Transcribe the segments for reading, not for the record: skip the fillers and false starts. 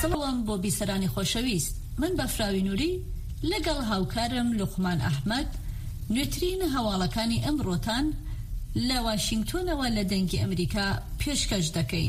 سڵاوم بۆ بیسەرانی خۆشەویست. من بەفراوی نووری لەگەڵ هاوکارم لوقمان ئەحمەد نوێترین هەواڵەکانی ئەمڕۆتان لە واشنگتۆنەوە لە دەنگی ئەمریکا پێشکەش دەکەین.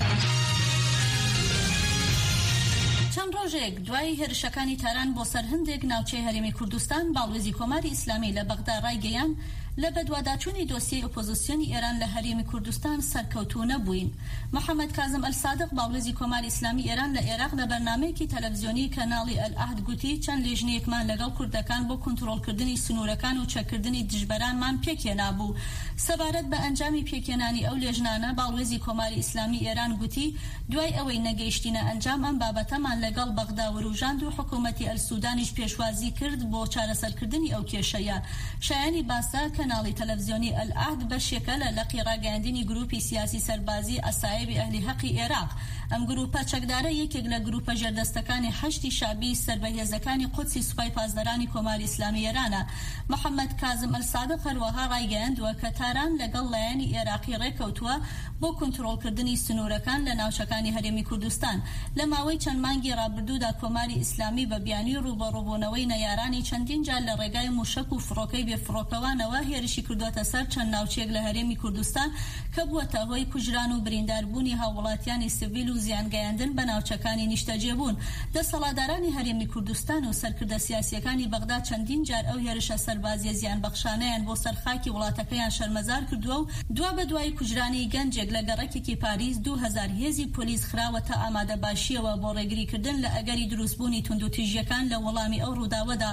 چەند ڕۆژێک دوای هێرشەکانی تاران بۆ سەر هەندێک ناوچەی هەرێمی کوردستان باڵێزی کۆماری ئیسلامی لە بەغدا ڕایگەیان لە بەدواداچوونی دۆسیەی ئۆپۆزیسیۆنی ئێران لە هەرێمی کوردستان سەرکەوتوو نەبووین. محەممەد کازم ئەلسادق باڵێزی کۆماری ئیسلامی ئێران لە عێراق لە بەرنامەیەکی تەلەڤیزیۆنی کەناڵی ئەلعەهد گوتی چەند لێژنەیەکمان لەگەڵ کوردەکان بۆ کۆنتڕۆڵکردنی سنوورەکان و چەکردنی دژبەرانمان پێکێنابوو. سەبارەت بە ئەنجامی پێکێنانی ئەو لێژنانە باڵێزی کۆماری ئیسلامی ئێران گوتی دوای ئەوەی نەگەیشتینە ئەنجام ئەم بابەتەمان لەگەڵ بەغدا وروژاند و حکوومەتی ئەلسودانیش پێشوازی کرد بۆ چارەسەرکردنی ئەو کێشەیە. شایانی باسا کەناڵی تەلەڤیزیۆنی ئەلعەهد بەشێکە لە لەقی ڕاگەیاندنی گروپی سیاسی سەربازی ئەسایبی ئەهلی حەقی عێراق. ئەم گروپە چەکدارە یەکێک لە گروپە ژێردەستەکانی حەشتی شابی سەربەهێزەکانی قودسی سوپای پاسدارانی کۆماری ئیسلامی ئێرانە. محەممەد کازم ئەلسادق هەروەها ڕایگەیاندووە کە تاران لەگەڵ لایەنی عێراقی ڕێکەوتووە بۆ کۆنتڕۆڵکردنی سنوورەکان لە ناوچەکانی هەرێمی کوردستان. لە ماوەی چەند مانگی ڕابردوودا کۆماری ئیسلامی بە بیانی ڕوبەڕووبوونەوەی نەیارانی چەندین جار لە ڕێگای موشک و فڕۆکەی بێفڕۆکەوانەوە هێرشی کردوتە سەر چەند ناوچەیەک لە هەرێمی کوردستان کە بووەتە هۆی کوژران و برینداربوونی هاوڵاتیانی سیڤیل و زیانگەیاندن بە ناوچەکانی نیشتەجێبوون. دەسەڵاتدارانی هەرێمی کوردستان و سەرکردە سیاسیەکانی بەغدا چەندین جار ئەو هێرشە سەربازیە زیانبەخشانەیان بۆ سەرخاکی وڵاتەکەیان شەرمەزار کردووە و دوا بە دوای کوژرانی گەنجێک لە گەڕەکێکی پاریس 2000 هێزی پۆلیس خراوەتە ئامادەباشیەوە بۆ ڕێگریکردن لە ئەگەری دروستبوونی توندوتیژیەکان لە وەڵامی ئەو ڕووداوەدا.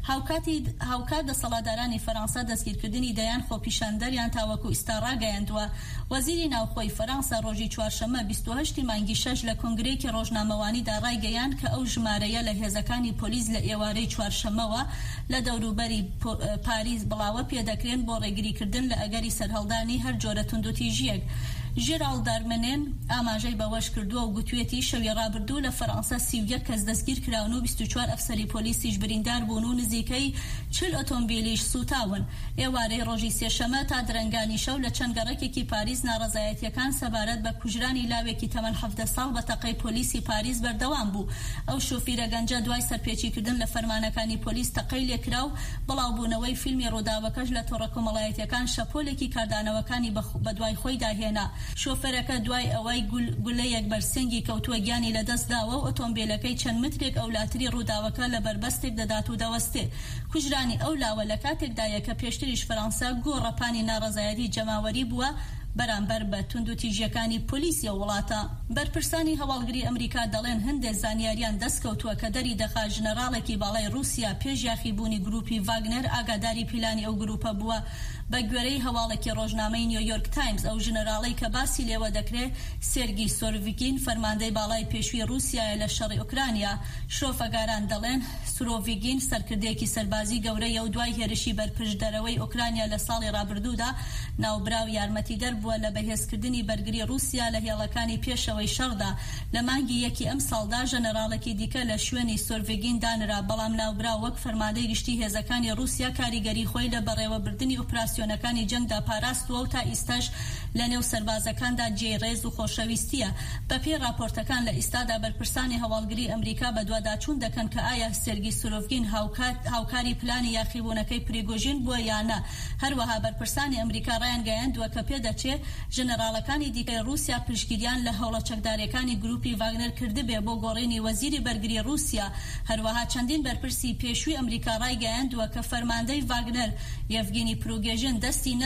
هاوکات دەسەڵاتدارانی فەرەنسا دەستگیرکردنی دەیان خۆپیشاندەریان تاوەکو ئیستا ڕاگەیاندووە. وەزیری ناوخۆی فەرەنسا ڕۆژی چوارشەممە 28 مانگی 6 لە کۆنگرەیەکی ڕۆژنامەوانیدا ڕایگەیاند کە ئەو ژمارەیە لە هێزەکانی پۆلیس لە ئێوارەی چوارشەممەوە لە دەوروبەری پاریس بڵاوە پێدەکرێن بۆ ڕێگریکردن لە ئەگەری سەرهەڵدانی هەر جۆرە توندوتیژیەک. ژێرال دارمنێن ئاماژەی بەوەش کردووە و گوتوێتی شەوی ڕابردوو لە فەرەنسا 31 کەس دەستگیر کراون و 24 ئەفسەری پۆلیسیش بریندار بوون و نزیکەی 40 ئۆتۆمبیلیش سوتاون. ئێوارەی ڕۆژی سێشەمە تا درەنگانی شەو لە چەند گەڕەکێکی پاریس ناڕەزایەتیەکان سەبارەت بە کوژرانی لاوێکی تەمەن 17 ساڵ بە تەقەی پۆلیسی پاریس بەردەوام بوو. ئەو شۆفیرە گەنجە دوای سەرپێچیکردن لە فەرمانەکانی پۆلیس تەقەی لێکرا و بڵاوبوونەوەی فیلمی ڕووداوەکەش لە تۆڕە کۆمەڵایەتیەکان شەپۆلێکی کاردانەوەکانی بە دوای خۆی داهێنا. شۆفەرەکە دوای ئەوەی گولەیەک بەرسنگی کەوتووە گیانی لەدەستداوە و ئۆتۆمبیلەکەی چەند مترێک ئەولاتری ڕووداوەکە لە بەربەستێک دەدات و دەوەستێ. کوژرانی ئەو لاوە لە کاتێکدایە کە پێشتریش فەرەنسا گۆڕەپانی ناڕەزایەتی جەماوەری بووە بەرامبەر بە توندوتیژیەکانی پۆلیسی وڵاتە. بەرپرسانی هەواڵگری ئەمریکا دەڵێن هەندێک زانیاریان دەستکەوتووە کە دەری دەخا ژنەراڵێکی باڵای رووسیا پێش یاخیبوونی گروپی ڤاگنەر ئاگاداری پیلانی ئەو گروپە بووە. بە گوێرەی هەواڵێکی ڕۆژنامەی نیویۆرک تایمز ئەو ژنەراڵەی کە باسی لێوە دەکرێت سێرگی سۆروڤیگین فەرماندەی باڵای پێشووی رووسیایە لە شەڕی ئوکرانیا. شۆفەگاران دەڵێن سۆروڤیگین سەرکردەیەکی سەربازی گەورەیە و دوای هێرشی بەرپشتدەرەوەی ئوکرانیا لە ساڵی ڕابردوودا ناوبراو یارمەتیدەر بووە لە بەهێزکردنی بەرگری رووسیا لە هێڵەکانی پێشەوەی شەڕدا. لە مانگی یەکی ئەم ساڵدا ژەنەراڵێکی دیکە لە شوێنی سۆروڤیگین دانرا، بەڵام ناوبراو وەک فەرماندەی گشتی هێزەکانی رووسیا کاریگەری خۆی لە بەڕێوەبردننی ئۆپراسیۆنەکانی جەنگدا پاراستووە و تا ئیستاش لە نێو سەربازەکاندا جێڕێز و خۆشەویستیە. بەپێی راپۆرتەکان لە ئیستادا بەرپرسانی هەواڵگری ئەمریکا بە دوواداچوون دەکەن کە ئایا سێرگی سۆروڤیگین هاوکاری پلانی یاخیبوونەکەی پریگۆژین بووە یانە. هەروەها بەرپرسانی ئەمریکا ڕایانگەیاندووە کە پێدەچێت ژەنەراڵەکانی دیکەی رووسیا پشتگیریان لە هەوڵە چەکدارەکانی گروپی ڤاگنەر کردبێ بۆ گۆڕینی وەزیری بەرگری رووسیا. هەروەها چەندین بەرپرسی پێشووی ئەمریکا ڕایگەیاندووە کە فەرماندەی ڤاگنەر یەڤگینی پروگێژین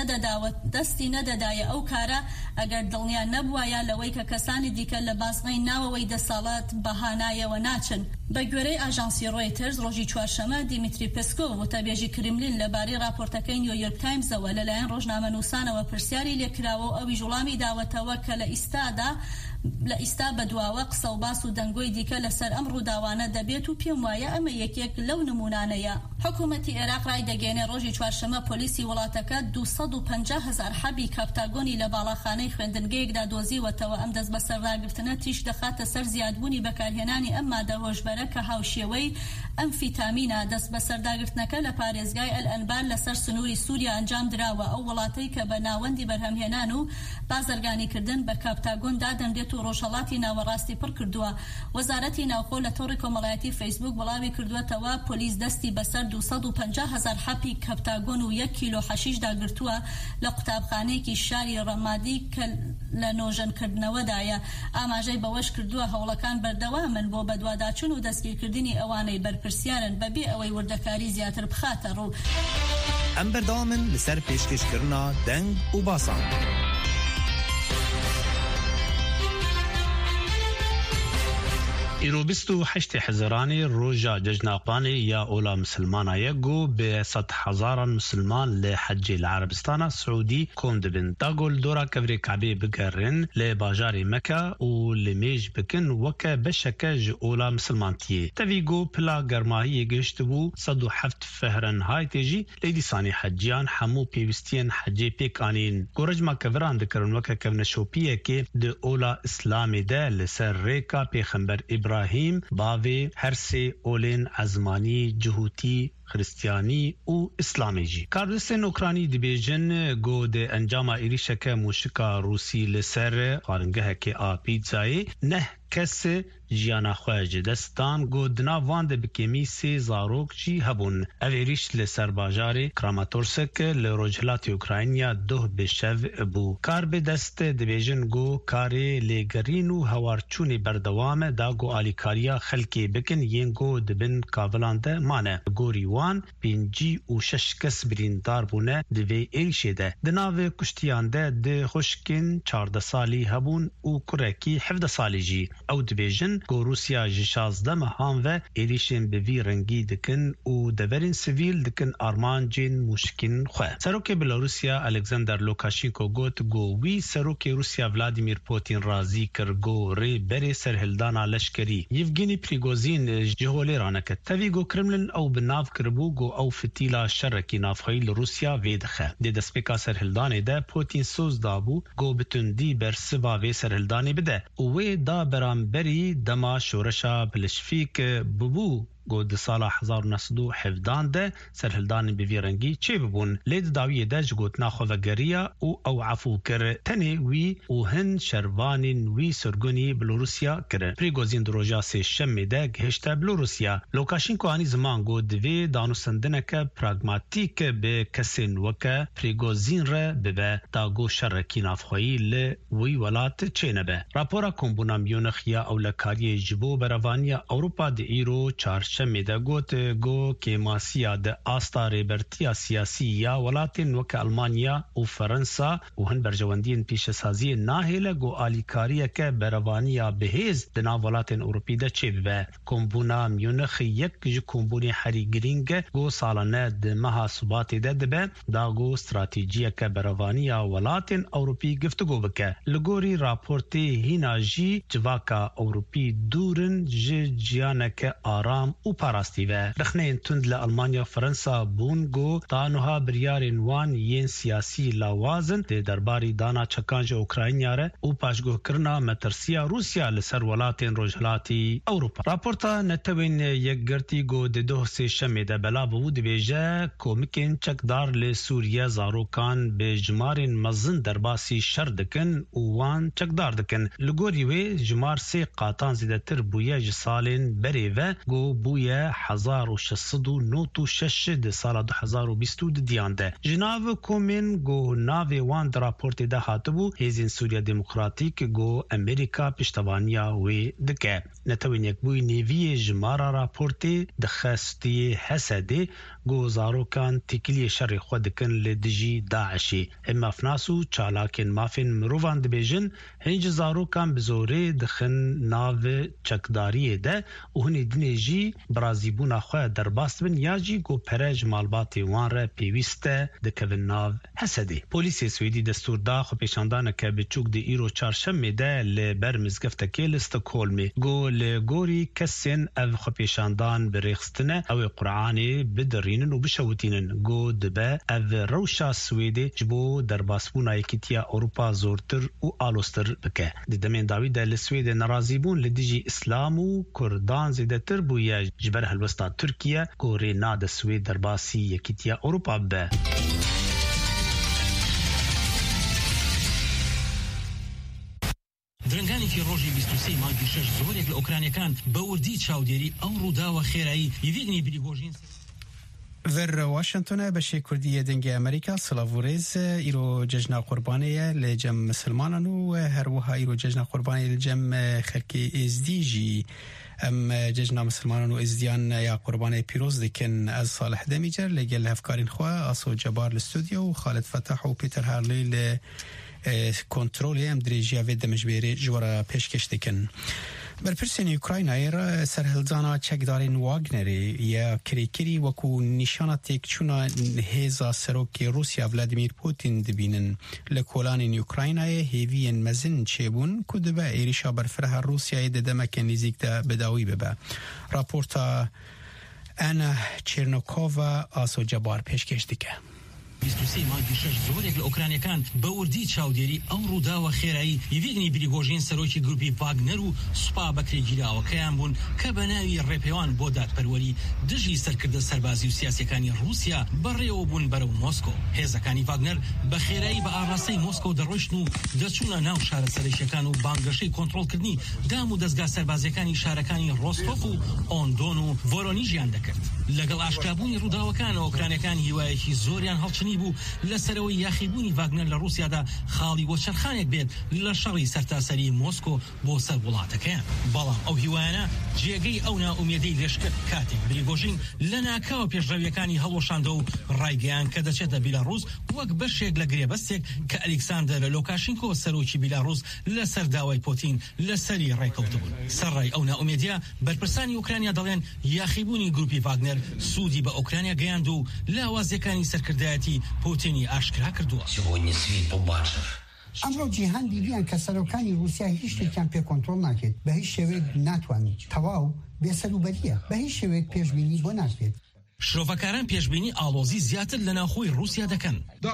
دەستی نەدەدایە ئەو کارە ئەگەر دڵنیا نەبووایە لەوەی کە کەسانی دیکە لە بازنەی ناوەوەی دەساڵات بەهانایەوە ناچن. بە گوێرەی ئاژانسی ڕۆیترز ڕۆژی چوارشەمە دیمیتری پێسکۆڤ وتەبێژی کرملین لەبارەی راپۆرتەکەی نیویۆرک تایمزەوە لەلایەن ڕۆژنامەنووسانەوە پرسیاری لێکراوە و ئەویش وڵامی داوەتەوە کە لە ئیستا بەدواوە قسە و باس و دەنگۆی دیکە لەسەر ئەم ڕووداوانە دەبێت و پێم وایە ئەمە یەکێک لەو نمونانەیە. حکوومەتی عێراق ڕای دەگەێنێ ڕۆژی چوارشەمە پۆلیسی وڵاتەکە 250,000 حەبی کاپتاگۆنی لە باڵاخانەی خوێندنگەیەکدا دۆزیوەتەوە. ئەم دەست بەسەرداگرتنە تیش دەخاتە سەر زیادبوونی بەکارهێنانی ئەم مادە هۆشبەرە کە هاوشێوەی ئەمفیتامینە. دەست بەسەرداگرتنەکە لە پارێزگای ئەلئەنبار لەسەر سنووری سووریا ئەنجام دراوە. ئەو وڵاتەی کە بە ناوەندی بەرهەمهێنان دەرباسییان و بازرگانیکردن بە کاپتاگۆن دادەنرێت و ڕۆژهەڵاتی ناوەڕاستی پڕ کردووە. وەزارەتی ناوخۆ لە تۆڕی کۆمەڵایەتی فەیسبوک وەڵامی کردوێتەوە پۆلیس دەستی بەسەر 250,000 حەپی کاپتاگۆن و 1 کیلۆ حەشیش داگرتووە لە قوتابخانەیەکی شاری ڕەمادی کە لە نۆژەنکردنەوەدایە. ئاماژەی بەوەش کردووە هەوڵەکان بەردەوامن بۆ بەدواداچوون و دەستگیرکردنی ئەوانەی بەرپرسیارن بەبێ ئەوەی وردەکاری زیاتر بخاتە ڕوو. ئەم بەردەوامن لەسەر پێشکەشکردنا دەنگ و باسان. ایرو 28 حزیرانی روژا ججناقانی یا اولا مسلمانایه گو به 100,000 مسلمان لحج العربستان سعودی کند بن دا گل دورا کبری کعبه بگرن لباجار مکه و لمیج بکن وکه بشکه اولا مسلمانتیه تاوی گو پلا گرماهی گشت بو 107 فهرنهایت جی لیدیسانی حجیان همو پیوستین حجی پیکانین گورجما کوران دکرن وکه کونشوپیه که ده اولا اسلامی ده لسر ریکا پیغمبر ابراهیم باوی هر سه اولین ازمانی جهوتی خریستیانی و اسلامی جی کاردستان اوکرانی دبیجن گو ده انجام ایریشک موشکا روسی لسر خارنگه که آپیتزای نه کس جیانا خواهج دستان گو دنا وان ده بکیمی سی زاروک چی هبون او ایریش لسر باجار کراماتورسک لروجهلات اوکراینیا دوه بشو بو کار به دست دبیجن گو کاری لگرین و هوارچون بردوام دا گو آلیکاریا خلکی بکن ین گو دبن کاولانده مانه گوری وان پینجی و شش کس بریندار بونه دوی ایریشه ده دناوه کشتیانده ده خوشکن 14 سالی هبون و کرکی 17 سالی جی او دبیجن گو روسیا جی 16 مهان و ایریشن به وی رنگی دکن و دورین سیویل دکن آرمان جین موشکین خواه. سروک بلاروسیا الکساندر لوکاشینکو گوت گو وی سروک روسیا ولادیمیر پوتین رازی کر گو ری بری سرهلدانا لشکری یفگینی پریگوزین جهولی رانکت تاوی گو کرملن او بناف کربو گو او فتیلا شرکی نافخی لروسیا ویدخه. دی دسپیکا سرهلدانی ده پوتین سوز دابو گو بتندی بر سوا وی سرهلدانی بده و وی دا برانبری دما شورشا بلشفیک ببو گو د سال 1917 ده سرهلدان به رنگی چه ببون لید داویه ده جگوت ناخوگریا او عفو کر تنی وی او هن شروانین وی سرگونی بلوروسیا کر پریگوزین دروجا سه شمی ده گهشت بلوروسیا لوکاشینکو آنی زمان گو دوی دانوسندنک پراگماتیک به کسین وکه پریگوزین ره به دا گو شرکی نافخویی ل وی ولات چینه به راپورا کمبونا میونخیا او لکاری جبو بروانیا اوروپا د ایرو چارش شمیده گوت گو که ماسیا ده آستا ریبرتیا سیاسی یا ولاتین وک المانیا و فرنسا و هن برجواندین پیش سازی ناهیل گو آلیکاریه که بروانیا بهیز دنا ولاتین اوروپی ده چه به کمبونا میونخ یک جو کمبونی حری گرینگ گو سالانه ده مها ثبات ده به دا گو استراتیجیه که بروانیا ولاتین اوروپی گفتگو بکه لگوری راپورتی هینا جی جواکا اوروپی دورن جیانک آرام و پاراستی و رخنین تند لألمانیا فرنسا بونگو تانوها بریارین وان ین سیاسی لاوازن ده درباری دانا چکانج اوکراینیا ره و پاشگوه کرنا مترسیا روسیا لسر ولاتین روجهلاتی اوروپا. راپورتا نتوین یک گرتی گو ده دوه سی شمی ده بلا بود بیجه کومکین چکدار لسوریه زاروکان به جمارین مزن درباسی شر دکن و وان چکدار دکن لگوری وی جمار سی قاطان زیده تر بویه جسالین بری و گو بویه 1696 ده سال 2020 ده دیانده. جناو کومین گو ناوی وان در راپورت ده هاتبو هیزین سوریا دموکراتیک گو امریکا پشتوانیا وی دکه. نتوین یک بوی نیوی جمارا راپورت ده خستی حسده گو زاروکان تکلی شر خود کن لدجی داعشی. اما فناسو چالاکن مافین مروفان ده بیجن هنج زاروکان بزوره دخن ناو چکداری ده و هنی دنیجی برازیبونا خواه در باست بن یا جی گو پرج مالباتی وان را پیوسته ده کون ناو حسده. پولیس سویدی دستور دا خو پیشاندانه که بچوک ده ایرو چارشم ده لبر مزگفته که لستکولمی گو لگوری کسین او خو پیشاندان بریخستنه او قرآنی بدرینن و بشوتینن گو دبه او روشا سویدی جبو در باسبونا یکیتیا اوروپا زورتر و آلوستر بکه. ده دمین داوی ده لسویده نرازیبون لدیجی اسلام و کردان زیده تر بویه جبر هلوستا ترکیه گوری ناد سوید درباسی یکیتیا اوروپا به. درنگانێکی ڕۆژی 23 مانگی 6 زۆرێک لە ئۆکرانیەکان بەوردی چاودێری ئەو ڕووداوە خێرایی یڤگنی پریگۆژین در واشنطن بشی کردی دنگ امریکا سلاوریز ایرو جشن قربانیه لجم مسلمانان و هر وها ایرو جشن قربانی لجم خلکی ازدیجی ام جشن مسلمانان و ازدیان یا قربانی پیروز دکن از صالح دمیجر لگل هفکارین خواه آسو جبار الاستودیو و خالد فتح و پیتر هارلی ل کنترل ام دریجی و دمجبیری جورا پیشکش دکن برپرسین اوکراینای را سرهلزانا چکدارین واگنری یا کریکری وکو نشانات چونا هیزا سروک روسیا ولادیمیر پوتین دبینن لکولان اوکراینای هیوین مزن چیبون کدبه ایریشا برفره روسیای دمک نزیک ده بداوی ببه راپورتا انا چرنوکووا آسو جبار پیشکش دیگه 23 مانگی 6 زۆرێک لە ئۆکرانیەکان بەوردی چاودێری ئەو ڕووداوە خێرایی یڤگنی پریگۆژین سەرۆکی گروپی واگنەر و سوپا بەکرێگیراوەکەیان بوون کە بە ناوی ڕێپەیوان بۆ دادپەروەری دژی سەرکردە سەربازی و سیاسیەکانی رووسیا بەڕێوە بوون بەرەو مۆسکۆ. هێزەکانی واگنەر بە خێرایی بە ئاڕاستەی مۆسکۆ دەڕۆیشتن و دەچوونە ناو شارە سەرەکیەکان و بانگەشەی کۆنتڕۆڵکردنی دام و دەستگا سەربازیەکانی شارەکانی ڕۆستۆف و ئۆندۆن و ڤۆرۆنیژیان دەکرد. لەگەڵ ئاشکرابوونی ڕووداوەکان ئۆکرانیەکان هیوایەکی زۆریان هەڵچنی بوو لەسەرەوەی یاخیبوونی واگنەر لە رووسیادا خاڵی بۆ چرخانێک بێت لە شەڕی سەرتاسەری مۆسکۆ بۆ سەر وڵاتەکەیان. بەڵام ئەو هیوایانە جێگەی ئەو ناومێدەی لێشکرد کاتێک پریگۆژین لە ناکاوە پێشڕەویەکانی هەڵۆشاندە و ڕایگەیان کە دەچێتە بیلاڕووس وەک بەشێک لە گرێبەستێک کە ئەلێکساندەر لۆکاشینکۆ سەرۆکی بیلاڕووس لەسەر داوای پۆتین لەسەری ڕێکەوتبوون. سەرڕای ئەو ناومێدیە بەرپرسانی ئوکرانیا دەڵێن یاخیبوونی گروپی واگنەر سوودی بە ئوکرانیا گەیاند و لاوازیەکانی سەرکردایەتی پوتینی ئاشکرا کردووە. ئەمڕۆ جیهان بیبیان کە سەرۆکانی رووسیا هیچ شتێکیان پێ کۆنتڕۆڵ ناکرێت بە هیچ شێوەیەک ناتوانێت تەواو بێسەروبەریە بە هیچ شێوەیەک پێشبینی بۆ ناکرێت. شرۆڤەکاران پێشبینی ئالۆزی زیاتر لە ناوخۆی رووسیا دەکەن.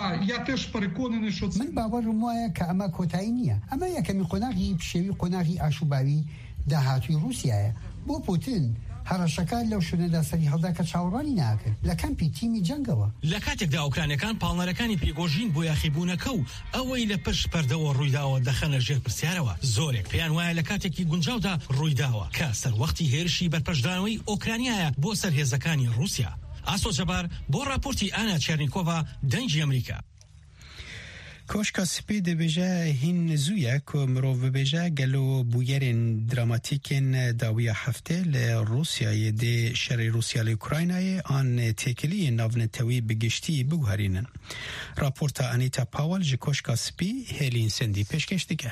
من باوەڕم وایە کە ئەمە کۆتایی نییە. ئەمە یەکەمی قۆناغی پشێوی قۆناغی ئاشوباوی داهاتووی رووسیایە بۆ پوتین. هەڕەشەکان لەو شوێنەدا سەری هەڵدا کە چاوەڕوانی ناکرد لە کەمپی تیمی جەنگەوە. لە کاتێکدا ئۆکرانیەکان پاڵنەرەکانی پریگۆژین بۆ یاخیبوونەکە و ئەوەی لە پشت پەردەوە ڕوویداوە دەخەنە ژێر پرسیارەوە. زۆرێک پێیان وایە لە کاتێکی گونجاودا ڕوویداوە کە سەروەختی هێرشی بەرپەشدانەوەی ئۆکرانیایە بۆ سەرهێزەکانی رووسیا. ئاسۆ جەبار بۆ راپۆرتی ئانا چێرنیکۆڤا دەنگی ئەمریکا. کوشکا سپی دبیجه هین زویه که مرو ببیجه گلو بویرین دراماتیکین داوی هفته لروسیای ده شر روسیا لوکراینای آن تکلی ناونتوی بگشتی بگوهرینن. راپورتا انیتا پاول جی کوشکا سپی هلین سندی پیشکش دیگه.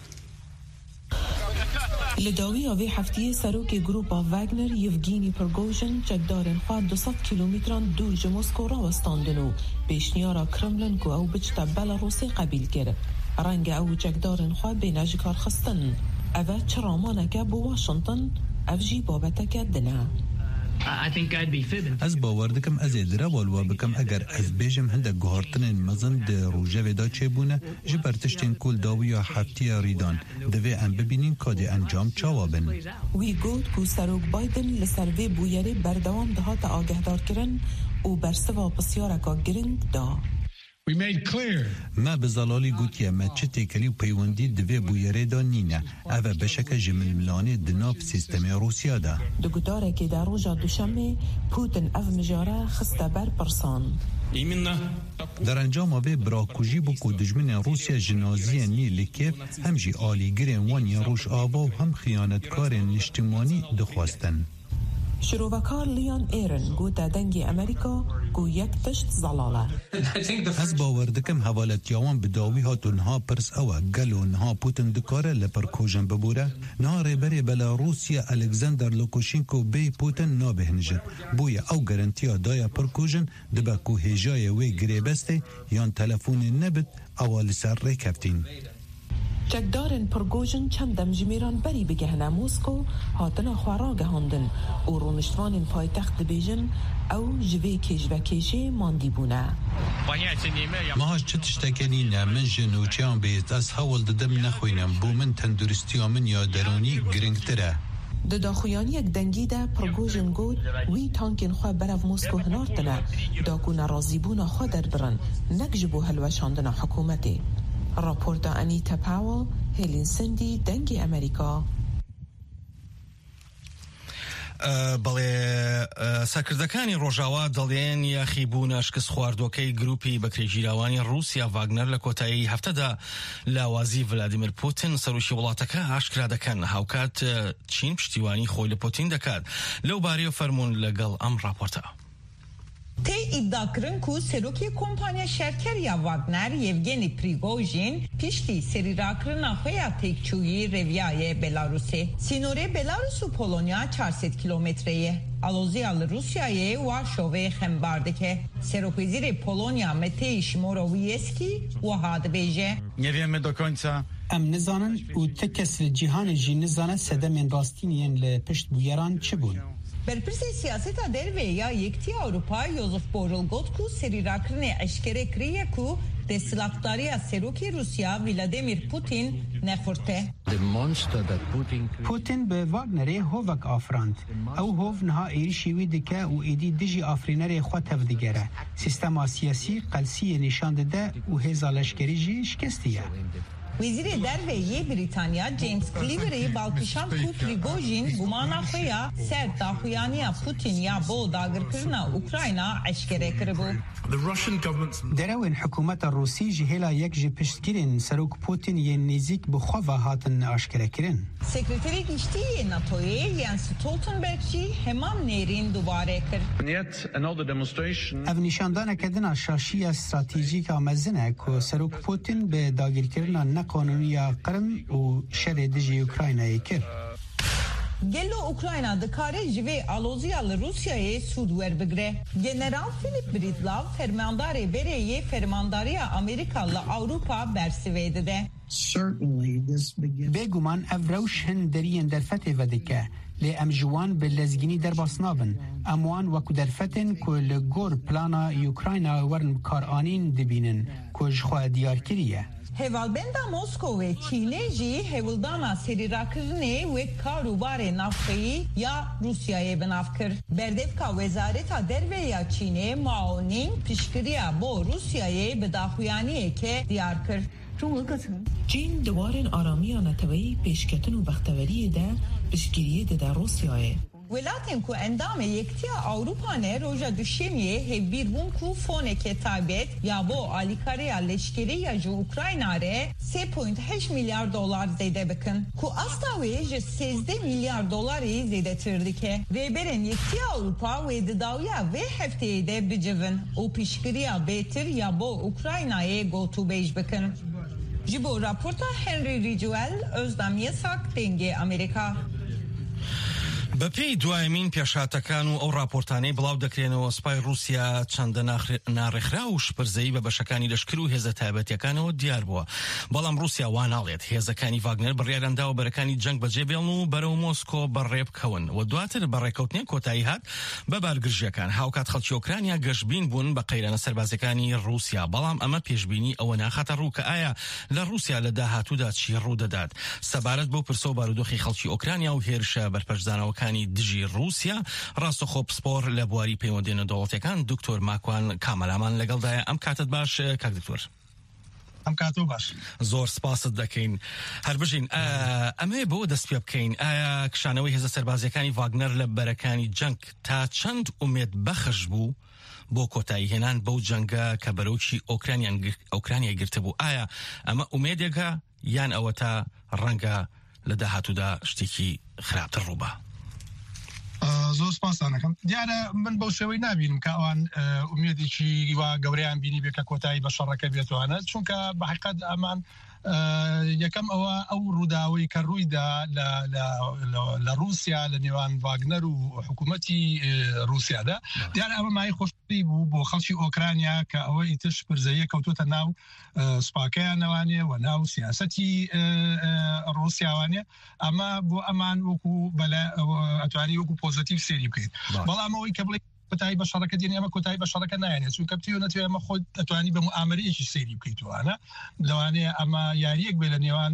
لداوی آوی هفته سروک گروپ واگنر یڤگینی پریگۆژین چکدارن خواه 200 کیلومتران دور جه مسکو را وستاندن و پیشنیارا کرملن که او بجتا بلاروسی قبیل کرد. رنگ او چکدارن خواه بیناج کار خستن. اوه چرامانکه بو واشنطن افجی بابتکه دنه. از باور دکم از ادرا والوا بکم اگر از بیجم هنده گوهارتن مزن ده روژه ویدا چه بونه جبر تشتین کل داوی یا حفتی ریدان دوی ام ببینین کاده انجام چاوابن. وی گود که سروک بایدن لسروی بویری بردوام دهات آگهدار کرن و برسوا پسیارکا گرنگ دا. ما بزلالی گوتیه ما چه تکلی و پیوندی دوی بویره دا نینه اوه بشک جمل ملانی دناب سیستم روسیا دا. دو گداره که در روژا دوشمه پوتن او مجاره خسته بر پرسان. در انجام آوه براکوژی بکو دجمن روسیا جنازی نی لکیف هم جی آلیگرین وانی روش آوا و هم خیانتکارین اجتماعی دخواستن. شروعکار لیان ایرن گوتا دنگی امریکا گو یک تشت زلاله. از باور دکم حوالت یاوان بداوی هاتونها پرس اوه گلو نها پوتن دکاره لپرکوژن ببوره نها ریبری بلاروسیا الکساندر لوکاشینکو بی پوتن نابهنجد بویا او گرانتیا دایا پرکوژن دبکو هجای وی گریبسته یان تلفون نبت اوال سر ریک هفتین. چکدارن پریگۆژین چندم جمیران بری بگهنه موسکو هاتنا خوارا گهاندن و رونشتوان پایتخت دبیجن او جوی کش و کشه ماندی بونه. ماهاش چه تشتکنی نه من جنوچیان بیت از حول ددم نخوینم بو من تندرستی من یا درونی گرنگتره. دا خویانی یک دنگی ده پریگۆژین گود وی تانکین خواه برف موسکو هنارتنه دا کو نرازی بونه خواه در برن نگجبو هلوشاندن حکومتی. راپۆرتە ئەنیتە پاوەڵ هێلین سندی دەنگی ئەمریکا. بەڵێ سەرکردەکانی ڕۆژاوا دەڵێن یاخیبوونە شکست خواردوەکەی گروپی بەکرێگیراوانی رووسیا ڤاگنەر لە کۆتایی هەفتەدا لاوازی ڤلادیمیر پوتین سەرۆکی وڵاتەکە ئاشکرا دەکەن، هاوکات چین پشتیوانی خۆی لە پوتین دەکات. لەو بارەیە فەرموون لەگەڵ ئەم راپۆرتە. تی iddia kirin ku serokê kompanya şerkeriya Wagner Yevgeni Prigojin piştî serîrakirina xwe ya têkçûyî reviyayê Belarusê. Sînorê Belarus û Polonya 400 kilometreye. Aloziya li Rusyayê Warşovê xembar dike. Serokwezîrê Polonya Mateusz Morawiecki wiha dibêje. Nie wiemy do końca. Em nizanin û ti kes li cîhanê jî nizane sedemên rastîniyên li piştbûyeran çi bûn. Berpirsê siyaseta derve ya Yekîtiya Avrupa Josep Borrell got ku serîrakirinê eşkere kiriye ku desthilatdariya serokê Rusya Vladimir Putin nexurte. Putin bi Wagnerê hovek afirand. Ew hov niha êrişî wî dike û êdî dijî afrînerê xwe tevdigere. Sîstema siyasî qelsiyê nîşan dide û hêza leşkerî jî şikestiye. Wezîrê Derveyê Britanya James Cleaver'ê balkişand ku Prigojin gumana xwe ya ser daxuyaniya Putin ya bo dagirkirina Ukrayna eşkere kiribû. Derewên hikûmeta Rûsî ji hêla yek ji piştgirên Serok Putin yên nêzik bi xwe ve hatin aşkerekirin. Sekreterê Giştî NATOyê Jens Stoltenberg jî hemam nêrîn dubare kir. Ev nîşandaneke dina şaşiya stratejîka mezin e ku Serok Putin bi dagirkirina neqanûniya Qrim û şerê dijî Ukraynayê kir. Gelo Ukrayna dikare ji vê aloziya li Rusyayê sûd werbigire. General Philip Breedlove fermandarê bereyê fermandariya Amerîka li Awropa bersivê dide. Bêguman ev rewş hin deriyên derfetê vedike. Lê em ji wan bi lezgînî derbas nabin. Em wan wekû derfetên ku li gor plana Ukrayna werin karanîn dibînin ku ji xwe diyar kiriye. Hevalbenda Moskowê Çînê jî hevildana serîrakirinê wek karûbarê navxeyî ya Rusyayê bi nav kir. Berdevka Wezareta Derve ya Çînê Mao Ning piştgiriya bo Rusyayê bi daxuyaniyeke diyar kir. Çîn diwarên aramiya neteweyî pêşketin û bexteveriyê de piştgiriyê dide Rusyayê. Welatên ku endamê Yekîtiya Awropanê roja duşemiyê hevbîrbûn ku foneke taybet ya bo alîkariya leşkerî ya ji Ukrayna re 3.8 milyar dolar zêde bikin. Ku asta wê ji 13 milyar dolarê zêdetir dike. Rêberên Yekîtiya Awropa wê didawiya vê hefteyê de bicivin û piştgiriya bêtir ya bo Ukraynayê gotûbêj bikin. Ji bo raporta Henry Ridgwell, Özdem Yesak, Dengê Amerika. بەپێی دوایمین پێشاتەکان و ئەو راپۆرتانەی بڵاو دەکرێنەوە سپای رووسیا چەندە ناڕێکرا و شپرزەی بە بەشەکانی لەشکر و هێزە تایبەتیەکانەوە دیار بووە. بەڵام رووسیا واناڵێت هێزەکانی ڤاگنەر بڕیارداوە بەرەکانی جەنگ بەجێبێڵن و بەرەو مۆسکۆ بەڕێبکەون و دواتر بەڕێکەوتنی کۆتایی هات بە بارگرژیەکان. هاوکات خەڵکی ئۆکرانیا گەشتبین بوون بە قەیرانە سەربازەکانی رووسیا، بەڵام ئەمە پێشبینی ئەوە ناخاتە ڕوو کە ئایا لە رووسیا لە داهاتوودا چی ڕوودەدات. سەبارەت بۆ پرسە و بارودۆخی خەڵکی ئۆکرانیا و هێرشە بەرپەرچدانەوەکانی دژی رووسیا ڕاستەخۆ پسپۆر لە بواری پەیوەندێنە دەوڵەتەکان دکتۆر ماکوان کامەلامان لەگەڵدایە. ئەم کاتت باش کاک دکتۆر. ئەم کاتۆ باش. زۆر سپاست دەکەین. هەر بژین ئەمێ بۆ دەست پێ بکەین ئایا کشانەوەی هێزە سەربازیەکانی ڤاگنەر لە بەرەکانی جەنگ تا چەند ئومێد بەخش بوو بۆ کۆتایی هێنان بەو جەنگە کە بەرەوچی ئۆکرانیا گرتبوو. ئایا ئەمە ئومێدێکە یان ئەوە تا ڕەنگە لە داهاتوودا شتێکی خراپتر ڕووبە؟ زۆر سپاسانەکەم. دیارە من بەو شێوەی نبینم کە ئەوان ئومێدێکی وا گەورەیان بینی بێ کە کۆتایی بە شەڕەکە بێتوانە، چونکە بە حقیقەت ئەمان یەکەم ئەوە ئەو ڕووداوی کە ڕوویدا لە رووسیا لە نێوان ڤاگنەر و حکوومەتی رووسیادا دیارە ئەمە مای خۆشی بوو بۆ خەڵکی ئۆکرانیا کە ئەوە ئیتر شپرزەیە کەوتۆتە ناو سوپاکەیانەوانێ و ناو سیاسەتی رووسیاوانێ. ئەمە بۆ ئەمان وەکو ئەتوانی وەکو پۆزتیو سێری بکەیت. بەڵام ئەوەی کە بڵێ کۆتایی بە شەڕەکە دێنی ئەمە کۆتایی بە شەڕەکە نایانێت، چونکە بتیوە نەتوێت ئەمە خۆت ئەتوانی بە موعامەرەیەکی سێری بکەیتوانە لەوانەیە ئەمە یاریەک بێ لە نێوان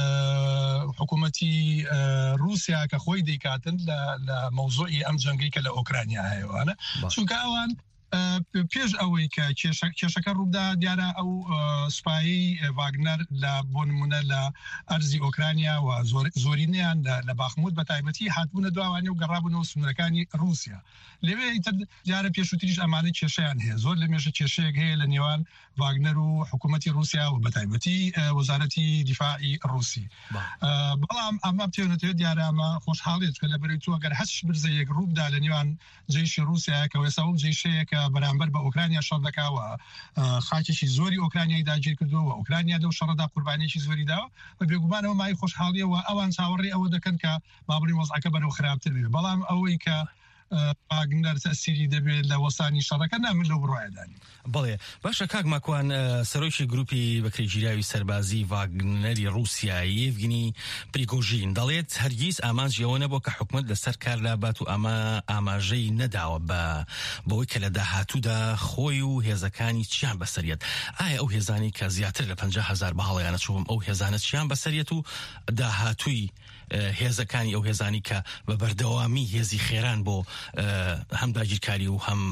حکوومەتی رووسیا کە خۆی دەیکاتن لە مەوزوعی ئەم جەنگی کە لە ئۆکرانیا هەیەوانە، چونکە ئەوان پێش ئەوەی کە کێشەکە ڕوودا دیارە ئەو سوپایی واگنەر لە بۆ نمونە لە ئەرزی ئۆکرانیا و زۆرینیان لە باخموت بە تایبەتی هاتبوونە دواوانێ و گەڕابوونەوە سنوورەکانی رووسیا لەوێ دیارە پێشووتریش ئەمانە کێشەیان هەیە زۆر لە مێژە کێشەیەک هەیە لە نێوان واگنەر و حکوومەتی رووسیا و بە تایبەتی وەزارەتی دیفاعی رووسی بەڵام ئەمە بتێنێتەوە دیارە ئەمە خۆشحاڵێت کە لە بەرەی تو ئەگەر هەست برزەیەک ڕووبدا لە نێوان جێیشی رووسیا کە وێستا و جێیشەیەکە بەرامبەر بە ئۆکرانیا شەڕ دەکاوە خاکێکی زۆری ئۆکرانیای داگیر کردووە ئۆکرانیا دەو شەڕەدا قوربانیێکی زۆری داوە بە بێگومانەوە مای خۆشحاڵیەوە ئەوان چاوەڕێ ئەوە دەکەن کە مابڕی وەزعەکە بەرەو خراپتر بێت بەڵام ئەوەی کە واگنەر تەسیری دەبێت لە وەستانی شەڕەکە نامن لەو بڕایدانی بڵێ باشە کاک ماکوان سەرۆکی گروپی بەکرێگیراوی سەربازی واگنەری رووسیایی یێڤگینی پریگۆژین دەڵێت هەرگیز ئامانجیەوە نەبوو کە حکومەت لەسەر کار لابات و ئەمە ئاماژەی نەداوە بەوەی کە لە داهاتوودا خۆی و هێزەکانی چیان بەسەریەت ئایا ئەو هێزانی کە زیاتر لە 50,000 بەهەڵەیانە چووم ئەو هێزانە چیان بەسەریەت و داهاتووی هێزەکانی ئەو هێزانی کە بە بەردەوامی هێزی خێران بۆ هەم داگیرکاری و هەم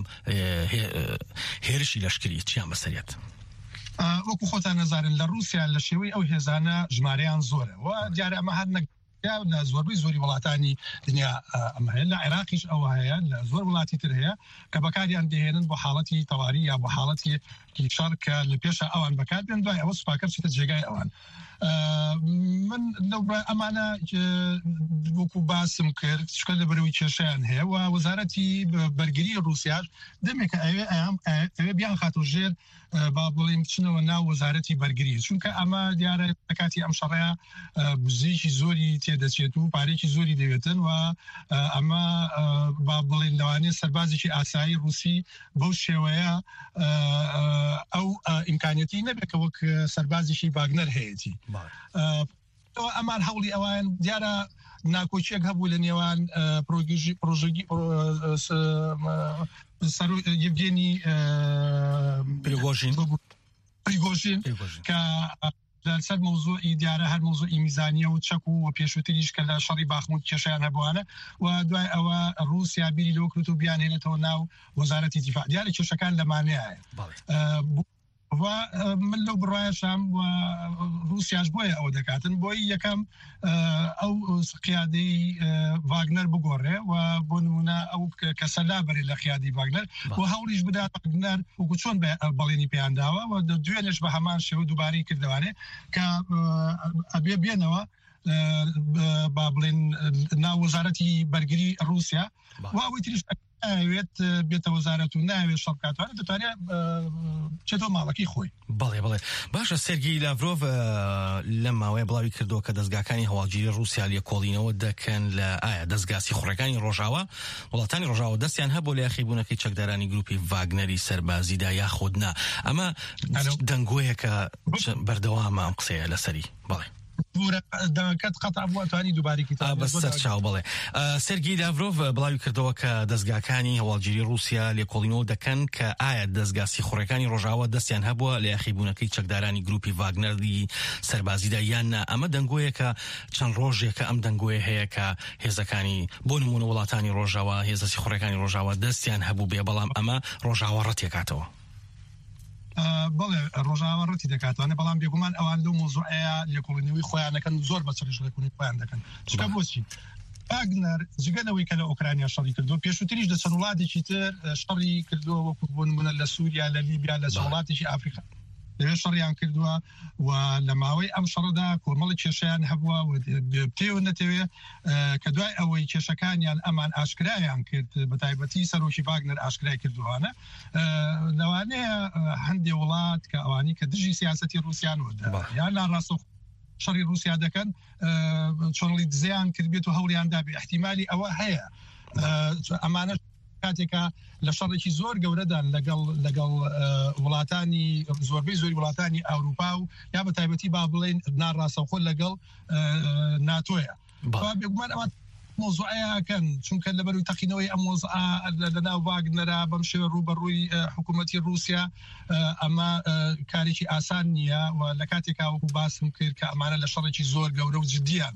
هێرشی لەشکری چیان بەسەریەت وەکو خۆتان نەزانن لە رووسیا لە شێوەی ئەو هێزانە ژمارەیان زۆرە و دیارە ئەمە هەر لە زۆربەی زۆری وڵاتانی دنیا ئەمە هەیە لە عێراقیش ئەوە هەیە لە زۆر وڵاتی تر هەیە کە بەکاریان دەهێنن بۆ حاڵەتی تەواری یا بۆ حاڵەتی شەڕ کە لە پێشە ئەوان بەکار بێن دوای ئەوە سوپاکەر چێتە جێگای ئەوان من ئەمانە وەکو باسم کرد شکە لە بەرەوەی کێشیان هەیە و وەزارەتی بەرگری رووسیاش دەمێکە ئەوێ بیان خاتۆ ژێر با بڵێم بچنەوە ناو وەزارەتی بەرگری چونکە ئەمە دیارە کاتی ئەم شەڕەیە بزێکی زۆری تێدەچێت و پارێکی زۆری دەوێتن و ئەمە با بڵێن لەوانێ سەربازێکی ئاسایی رووسی بەو شێوەیە ئەو ئیمکانەتی نەبێتە وەک سەربازێکی واگنەر هەیەی ئەمان هەوڵی ئەوان دیارە ناکۆچیەک هەبوو لە نێوان پرۆژەگی یڤگێنی پریگۆژین کە لەسەر مۆزوعی دیارە هەر مۆزوعی میزانیە و چەک و پێشووتریش کە لە شەڕی باخموت کێشیان هەبووانە و دوای ئەوە رووسیا بیری لەوە کرد و بیانهێنێتەوە ناو وەزارەتی دیفاع دیارە کێشەکان لەمانەیە من لەو بڕایەشام و رووسیاش بۆیە ئەوە دەکاتن بۆی یەکەم ئەو قیادەی واگنەر بگۆڕێ و بۆ نمونە ئەو کەسەلا بەرێ لە قیادی واگنەر و هەوڵیش بدات واگنەر وەکو چۆن بەڵێنی پێیانداوە و دوێنێش بە هەمان شێوە دووبارەی کردوانێ کە ئەبێ بێنەوە با بڵێن ناو وەزارەتی بەرگری رووسیا و ئەوەی تریش ناوێت بێتە وەزارەت و ناوێت شەڕکاتوانە دەتوانێت چێتۆ ماڵەکەی خۆی بەڵێ باشە سێرگی لاڤرۆڤ لەم ماوەیە بڵاوی کردو کە دەستگاکانی هەواڵگیری رووسیا لێکۆڵینەوە دەکەن لە ئایا دەستگاسی خوڕەکانی ڕۆژاوە وڵاتانی ڕۆژاوە دەستیان هەبوو لە یاخیبوونەکەی چەکدارانی گروپی واگنەری سەربازیدا یاخودنا ئەمە دەنگۆیەکە بەردەوامە ئەم قسەیە لەسەری بەڵێ دەکەت قەتع بووە توانی دووبارێکی بەسەر چاو بڵێ سێرگی لاڤرۆڤ بڵاوی کردەوە کە دەستگاکانی هەواڵگیری رووسیا لێکۆڵینەوە دەکەن کە ئایا دەستگاسی خوڕەکانی ڕۆژاوە دەستیان هەبووە لە یاخیبوونەکەی چەکدارانی گروپی واگنەری سەربازیدا یان نا ئەمە دەنگۆیەکە چەند ڕۆژێکە ئەم دەنگۆیە هەیە کە هێزەکانی بۆ نمونە وڵاتانی ڕۆژاوە هێزەسی خوڕەکانی ڕۆژاوە دەستیان هەبوو بێ بەڵام ئەمە ڕۆژاوە ڕەتێکاتەوە بەڵێ ڕۆژاوە ڕەتی دەکاتوانێ بەڵام بێگومان ئەوان لەو مۆزوعەیە لێکۆڵینەوەی خۆیانەکەن زۆر بەچڕش لەکوونی خۆیان دەکەن چکە بۆچی واگنەر جگەلەوەی کە لە ئۆکرانیا شەڕی کردو پێشووتریش لە چەند وڵاتێکی تر شەڕی کردووە وەکو بۆ نمونە لە سووریا لە لیبیا لە وڵاتێکی ئافریقا لەوێ شەڕیان کردووە و لە ماوەی ئەم شەڕدا کۆمەڵی کێشیان هەبووە بتێو نەتەوێ کە دوای ئەوەی کێشەکانیان ئەمان ئاشکرایان کرد بە تایبەتی سەرۆکی واگنەر ئاشکرای کردووانە لەوانەیە هەندێک وڵات کە ئەوانی کە دژی سیاسەتی رووسیان وەدا یان ناڕاستە شەڕی رووسیا دەکەن چۆنڵی دزیان کردبێت و هەوڵیاندا بێ احتیمالی ئەوە هەیە ئەمانە کاتێکە لە شەڕێکی زۆر گەورەدان لەگەڵ وڵاتانی زۆربەی زۆری وڵاتانی ئەوروپا و یا بە تایبەتی با بڵێن ناڕاستەوخۆ لەگەڵ ناتۆیە بێگومان ئەوان مۆزوعەکەن چونکە لەبەروی تەقینەوەی ئەم مۆزوعە لەناو واگنەرە بەم شێوە ڕوبەڕووی حکوومەتی رووسیا ئەمە کارێکی ئاسان نییە و لە کاتێکا وەکو باسم کرد کە ئەمانە لە شەڕێکی زۆر گەورە و جدیان